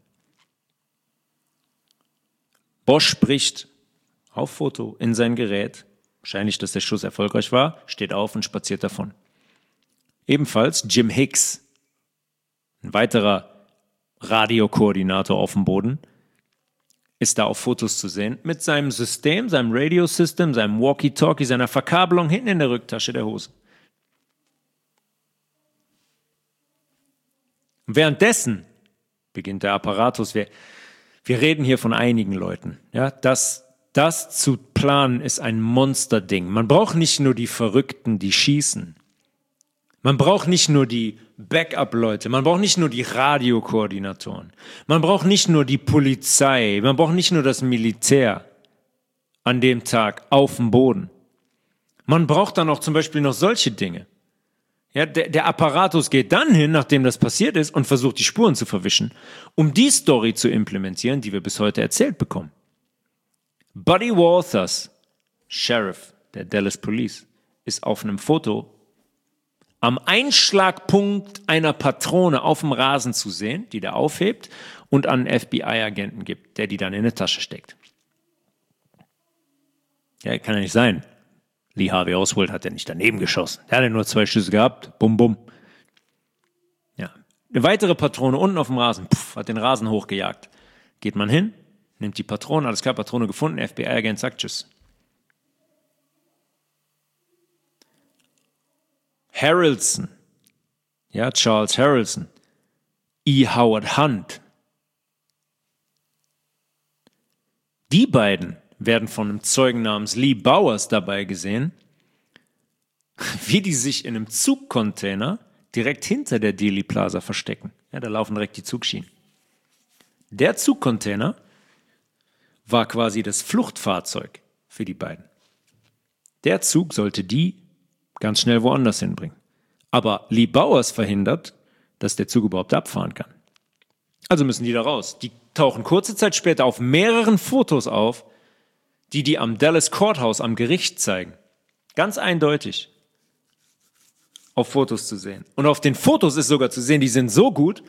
Bosch spricht auf Foto in sein Gerät, wahrscheinlich, dass der Schuss erfolgreich war, steht auf und spaziert davon. Ebenfalls Jim Hicks, ein weiterer Radiokoordinator auf dem Boden, ist da auf Fotos zu sehen mit seinem System, seinem Radio-System, seinem Walkie-Talkie, seiner Verkabelung hinten in der Rücktasche der Hose. Währenddessen beginnt der Apparatus. Wir reden hier von einigen Leuten. Ja, das zu planen ist ein Monsterding. Man braucht nicht nur die Verrückten, die schießen. Man braucht nicht nur die Backup-Leute, man braucht nicht nur die Radiokoordinatoren, man braucht nicht nur die Polizei, man braucht nicht nur das Militär an dem Tag auf dem Boden. Man braucht dann auch zum Beispiel noch solche Dinge. Ja, der Apparatus geht dann hin, nachdem das passiert ist, und versucht, die Spuren zu verwischen, um die Story zu implementieren, die wir bis heute erzählt bekommen. Buddy Walters, Sheriff der Dallas Police, ist auf einem Foto am Einschlagpunkt einer Patrone auf dem Rasen zu sehen, die der aufhebt und an einen FBI-Agenten gibt, der die dann in eine Tasche steckt. Ja, kann ja nicht sein. Lee Harvey Oswald hat ja nicht daneben geschossen. Der hat ja nur 2 Schüsse gehabt. Bum, bum. Ja. Eine weitere Patrone unten auf dem Rasen, hat den Rasen hochgejagt. Geht man hin, nimmt die Patrone, alles klar, Patrone gefunden, FBI-Agent sagt Tschüss. Harrelson, ja, Charles Harrelson, E. Howard Hunt. Die beiden werden von einem Zeugen namens Lee Bowers dabei gesehen, wie die sich in einem Zugcontainer direkt hinter der Dealey Plaza verstecken. Ja, da laufen direkt die Zugschienen. Der Zugcontainer war quasi das Fluchtfahrzeug für die beiden. Der Zug sollte die ganz schnell woanders hinbringen. Aber Lee Bowers verhindert, dass der Zug überhaupt abfahren kann. Also müssen die da raus. Die tauchen kurze Zeit später auf mehreren Fotos auf, die am Dallas Courthouse am Gericht zeigen. Ganz eindeutig auf Fotos zu sehen. Und auf den Fotos ist sogar zu sehen, die sind so gut,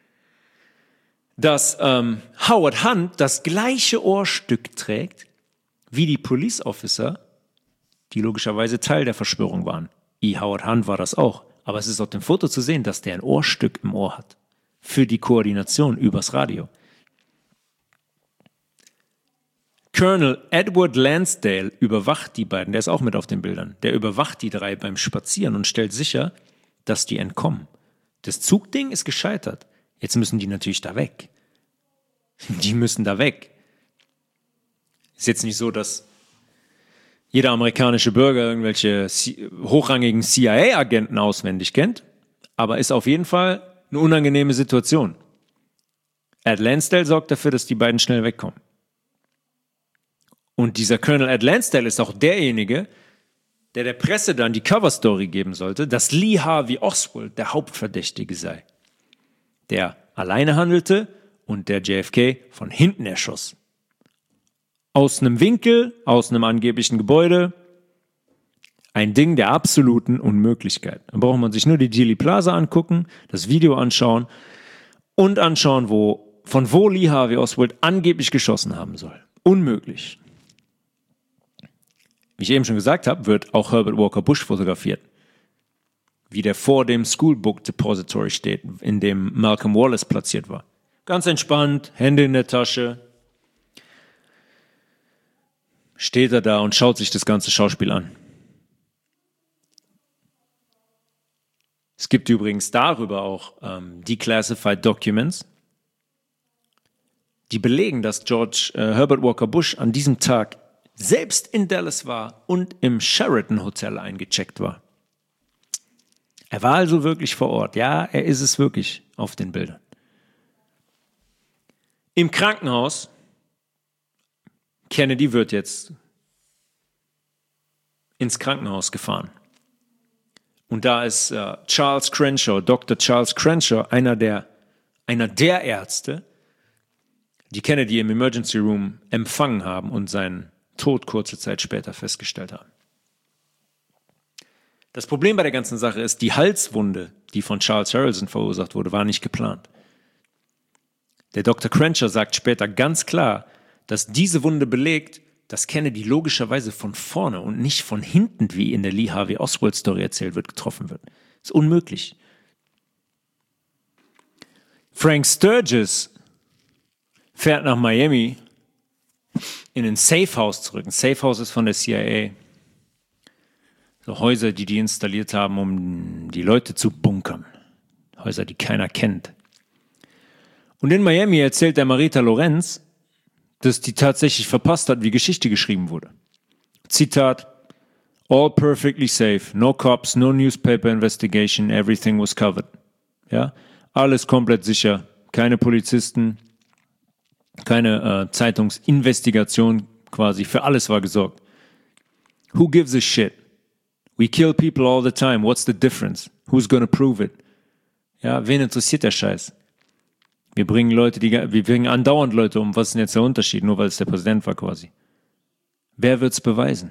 dass Howard Hunt das gleiche Ohrstück trägt wie die Police Officer, die logischerweise Teil der Verschwörung waren. E. Howard Hunt war das auch. Aber es ist auf dem Foto zu sehen, dass der ein Ohrstück im Ohr hat. Für die Koordination übers Radio. Colonel Edward Lansdale überwacht die beiden, der ist auch mit auf den Bildern, der überwacht die drei beim Spazieren und stellt sicher, dass die entkommen. Das Zugding ist gescheitert. Jetzt müssen die natürlich da weg. Die müssen da weg. Ist jetzt nicht so, dass jeder amerikanische Bürger irgendwelche hochrangigen CIA-Agenten auswendig kennt, aber ist auf jeden Fall eine unangenehme Situation. Ed Lansdale sorgt dafür, dass die beiden schnell wegkommen. Und dieser Colonel Ed Lansdale ist auch derjenige, der Presse dann die Coverstory geben sollte, dass Lee Harvey Oswald der Hauptverdächtige sei, der alleine handelte und der JFK von hinten erschoss. Aus einem Winkel, aus einem angeblichen Gebäude, ein Ding der absoluten Unmöglichkeit. Da braucht man sich nur die Dealey Plaza angucken, das Video anschauen und anschauen, von wo Lee Harvey Oswald angeblich geschossen haben soll. Unmöglich. Wie ich eben schon gesagt habe, wird auch Herbert Walker Bush fotografiert. Wie der vor dem Schoolbook Depository steht, in dem Malcolm Wallace platziert war. Ganz entspannt, Hände in der Tasche. Steht er da und schaut sich das ganze Schauspiel an. Es gibt übrigens darüber auch Declassified Documents, die belegen, dass Herbert Walker Bush an diesem Tag selbst in Dallas war und im Sheraton Hotel eingecheckt war. Er war also wirklich vor Ort. Ja, er ist es wirklich auf den Bildern. Im Krankenhaus, Kennedy wird jetzt ins Krankenhaus gefahren. Und da ist Charles Crenshaw, Dr. Charles Crenshaw, einer der Ärzte, die Kennedy im Emergency Room empfangen haben und seinen Tod kurze Zeit später festgestellt haben. Das Problem bei der ganzen Sache ist, die Halswunde, die von Charles Harrelson verursacht wurde, war nicht geplant. Der Dr. Crenshaw sagt später ganz klar, dass diese Wunde belegt, dass Kennedy logischerweise von vorne und nicht von hinten, wie in der Lee Harvey Oswald Story erzählt wird, getroffen wird. Das ist unmöglich. Frank Sturgis fährt nach Miami in ein Safe House zurück. Ein Safe House ist von der CIA. So Häuser, die installiert haben, um die Leute zu bunkern. Häuser, die keiner kennt. Und in Miami erzählt der Marita Lorenz, dass die tatsächlich verpasst hat, wie Geschichte geschrieben wurde. Zitat: All perfectly safe, no cops, no newspaper investigation, everything was covered. Ja, alles komplett sicher, keine Polizisten, keine Zeitungsinvestigation quasi, für alles war gesorgt. Who gives a shit? We kill people all the time, what's the difference? Who's gonna prove it? Ja, wen interessiert der Scheiß? Wir bringen andauernd Leute um. Was ist denn jetzt der Unterschied? Nur weil es der Präsident war quasi. Wer wird's beweisen?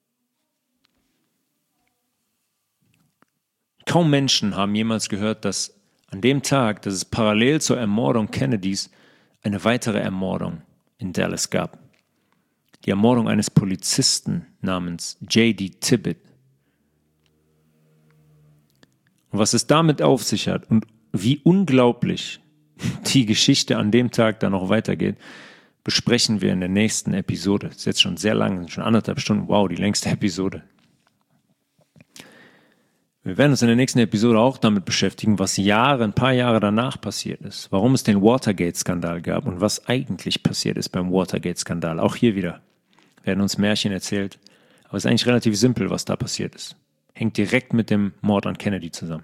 Kaum Menschen haben jemals gehört, dass an dem Tag, dass es parallel zur Ermordung Kennedys eine weitere Ermordung in Dallas gab. Die Ermordung eines Polizisten namens J.D. Tippit. Und was es damit auf sich hat und wie unglaublich die Geschichte an dem Tag dann noch weitergeht, besprechen wir in der nächsten Episode. Das ist jetzt schon sehr lang, schon 1,5 Stunden. Wow, die längste Episode. Wir werden uns in der nächsten Episode auch damit beschäftigen, was ein paar Jahre danach passiert ist. Warum es den Watergate-Skandal gab und was eigentlich passiert ist beim Watergate-Skandal. Auch hier wieder werden uns Märchen erzählt. Aber es ist eigentlich relativ simpel, was da passiert ist. Hängt direkt mit dem Mord an Kennedy zusammen.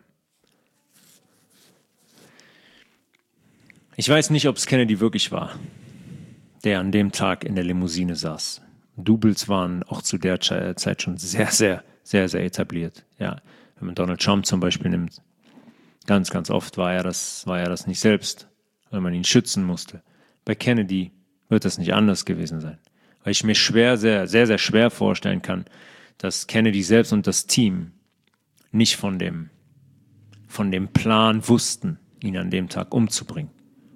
Ich weiß nicht, ob es Kennedy wirklich war, der an dem Tag in der Limousine saß. Doubles waren auch zu der Zeit schon sehr, sehr, sehr, sehr etabliert. Ja, wenn man Donald Trump zum Beispiel nimmt, ganz, ganz oft war er das nicht selbst, weil man ihn schützen musste. Bei Kennedy wird das nicht anders gewesen sein. Weil ich mir sehr, sehr schwer vorstellen kann, dass Kennedy selbst und das Team nicht von dem Plan wussten, ihn an dem Tag umzubringen.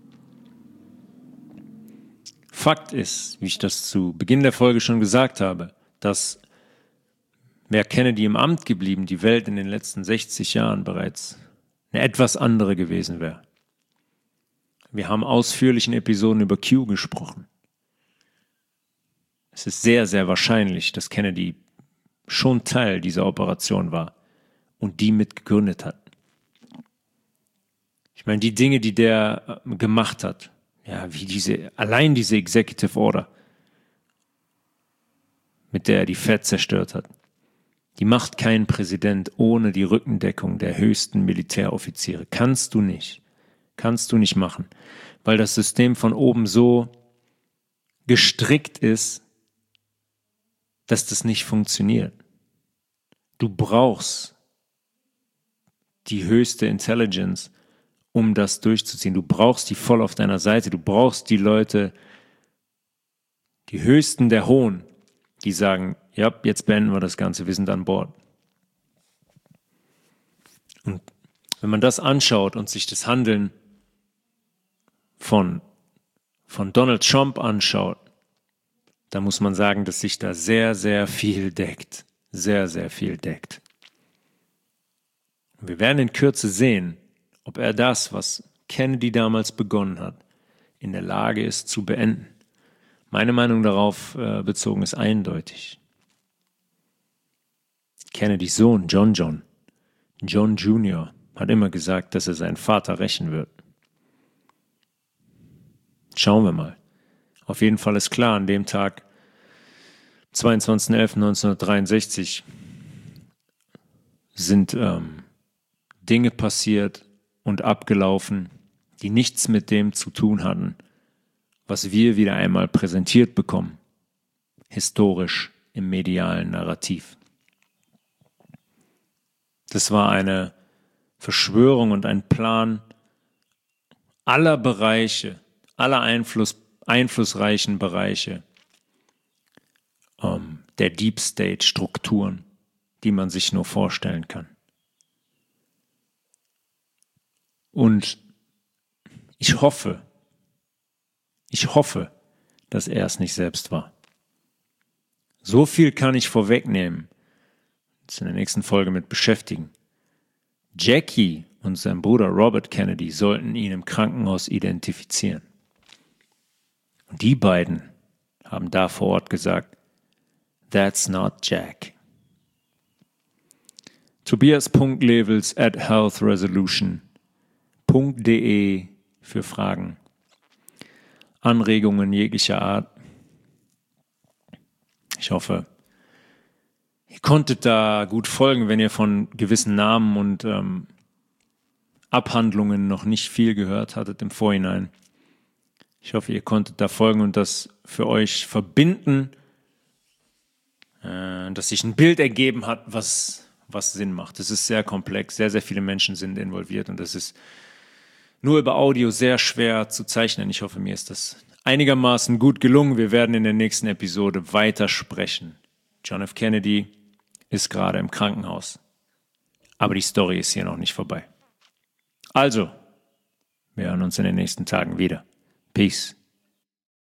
Fakt ist, wie ich das zu Beginn der Folge schon gesagt habe, dass wäre Kennedy im Amt geblieben, die Welt in den letzten 60 Jahren bereits eine etwas andere gewesen wäre. Wir haben ausführlich in Episoden über Q gesprochen. Es ist sehr, sehr wahrscheinlich, dass Kennedy schon Teil dieser Operation war und die mitgegründet hat. Ich meine, die Dinge, die der gemacht hat, ja, wie allein diese Executive Order, mit der er die Fed zerstört hat, die macht kein Präsident ohne die Rückendeckung der höchsten Militäroffiziere. Kannst du nicht machen, weil das System von oben so gestrickt ist, dass das nicht funktioniert. Du brauchst die höchste Intelligence, um das durchzuziehen. Du brauchst die voll auf deiner Seite. Du brauchst die Leute, die Höchsten der Hohen, die sagen, ja, jetzt beenden wir das Ganze, wir sind an Bord. Und wenn man das anschaut und sich das Handeln von Donald Trump anschaut, da muss man sagen, dass sich da sehr, sehr viel deckt. Sehr, sehr viel deckt. Und wir werden in Kürze sehen, ob er das, was Kennedy damals begonnen hat, in der Lage ist zu beenden. Meine Meinung darauf bezogen ist eindeutig. Kennedys Sohn, John Jr., hat immer gesagt, dass er seinen Vater rächen wird. Schauen wir mal. Auf jeden Fall ist klar, an dem Tag, 22.11.1963, sind Dinge passiert und abgelaufen, die nichts mit dem zu tun hatten, was wir wieder einmal präsentiert bekommen, historisch im medialen Narrativ. Das war eine Verschwörung und ein Plan aller Bereiche, aller einflussreichen Bereiche der Deep State-Strukturen, die man sich nur vorstellen kann. Und ich hoffe, dass er es nicht selbst war. So viel kann ich vorwegnehmen, uns in der nächsten Folge mit beschäftigen. Jackie und sein Bruder Robert Kennedy sollten ihn im Krankenhaus identifizieren. Und die beiden haben da vor Ort gesagt, that's not Jack. Tobias.levels@healthresolution.de für Fragen, Anregungen jeglicher Art. Ich hoffe, ihr konntet da gut folgen, wenn ihr von gewissen Namen und Abhandlungen noch nicht viel gehört hattet im Vorhinein. Ich hoffe, ihr konntet da folgen und das für euch verbinden, dass sich ein Bild ergeben hat, was Sinn macht. Es ist sehr komplex, sehr, sehr viele Menschen sind involviert und es ist nur über Audio sehr schwer zu zeichnen. Ich hoffe, mir ist das einigermaßen gut gelungen. Wir werden in der nächsten Episode weiter sprechen. John F. Kennedy ist gerade im Krankenhaus. Aber die Story ist hier noch nicht vorbei. Also, wir hören uns in den nächsten Tagen wieder. Peace.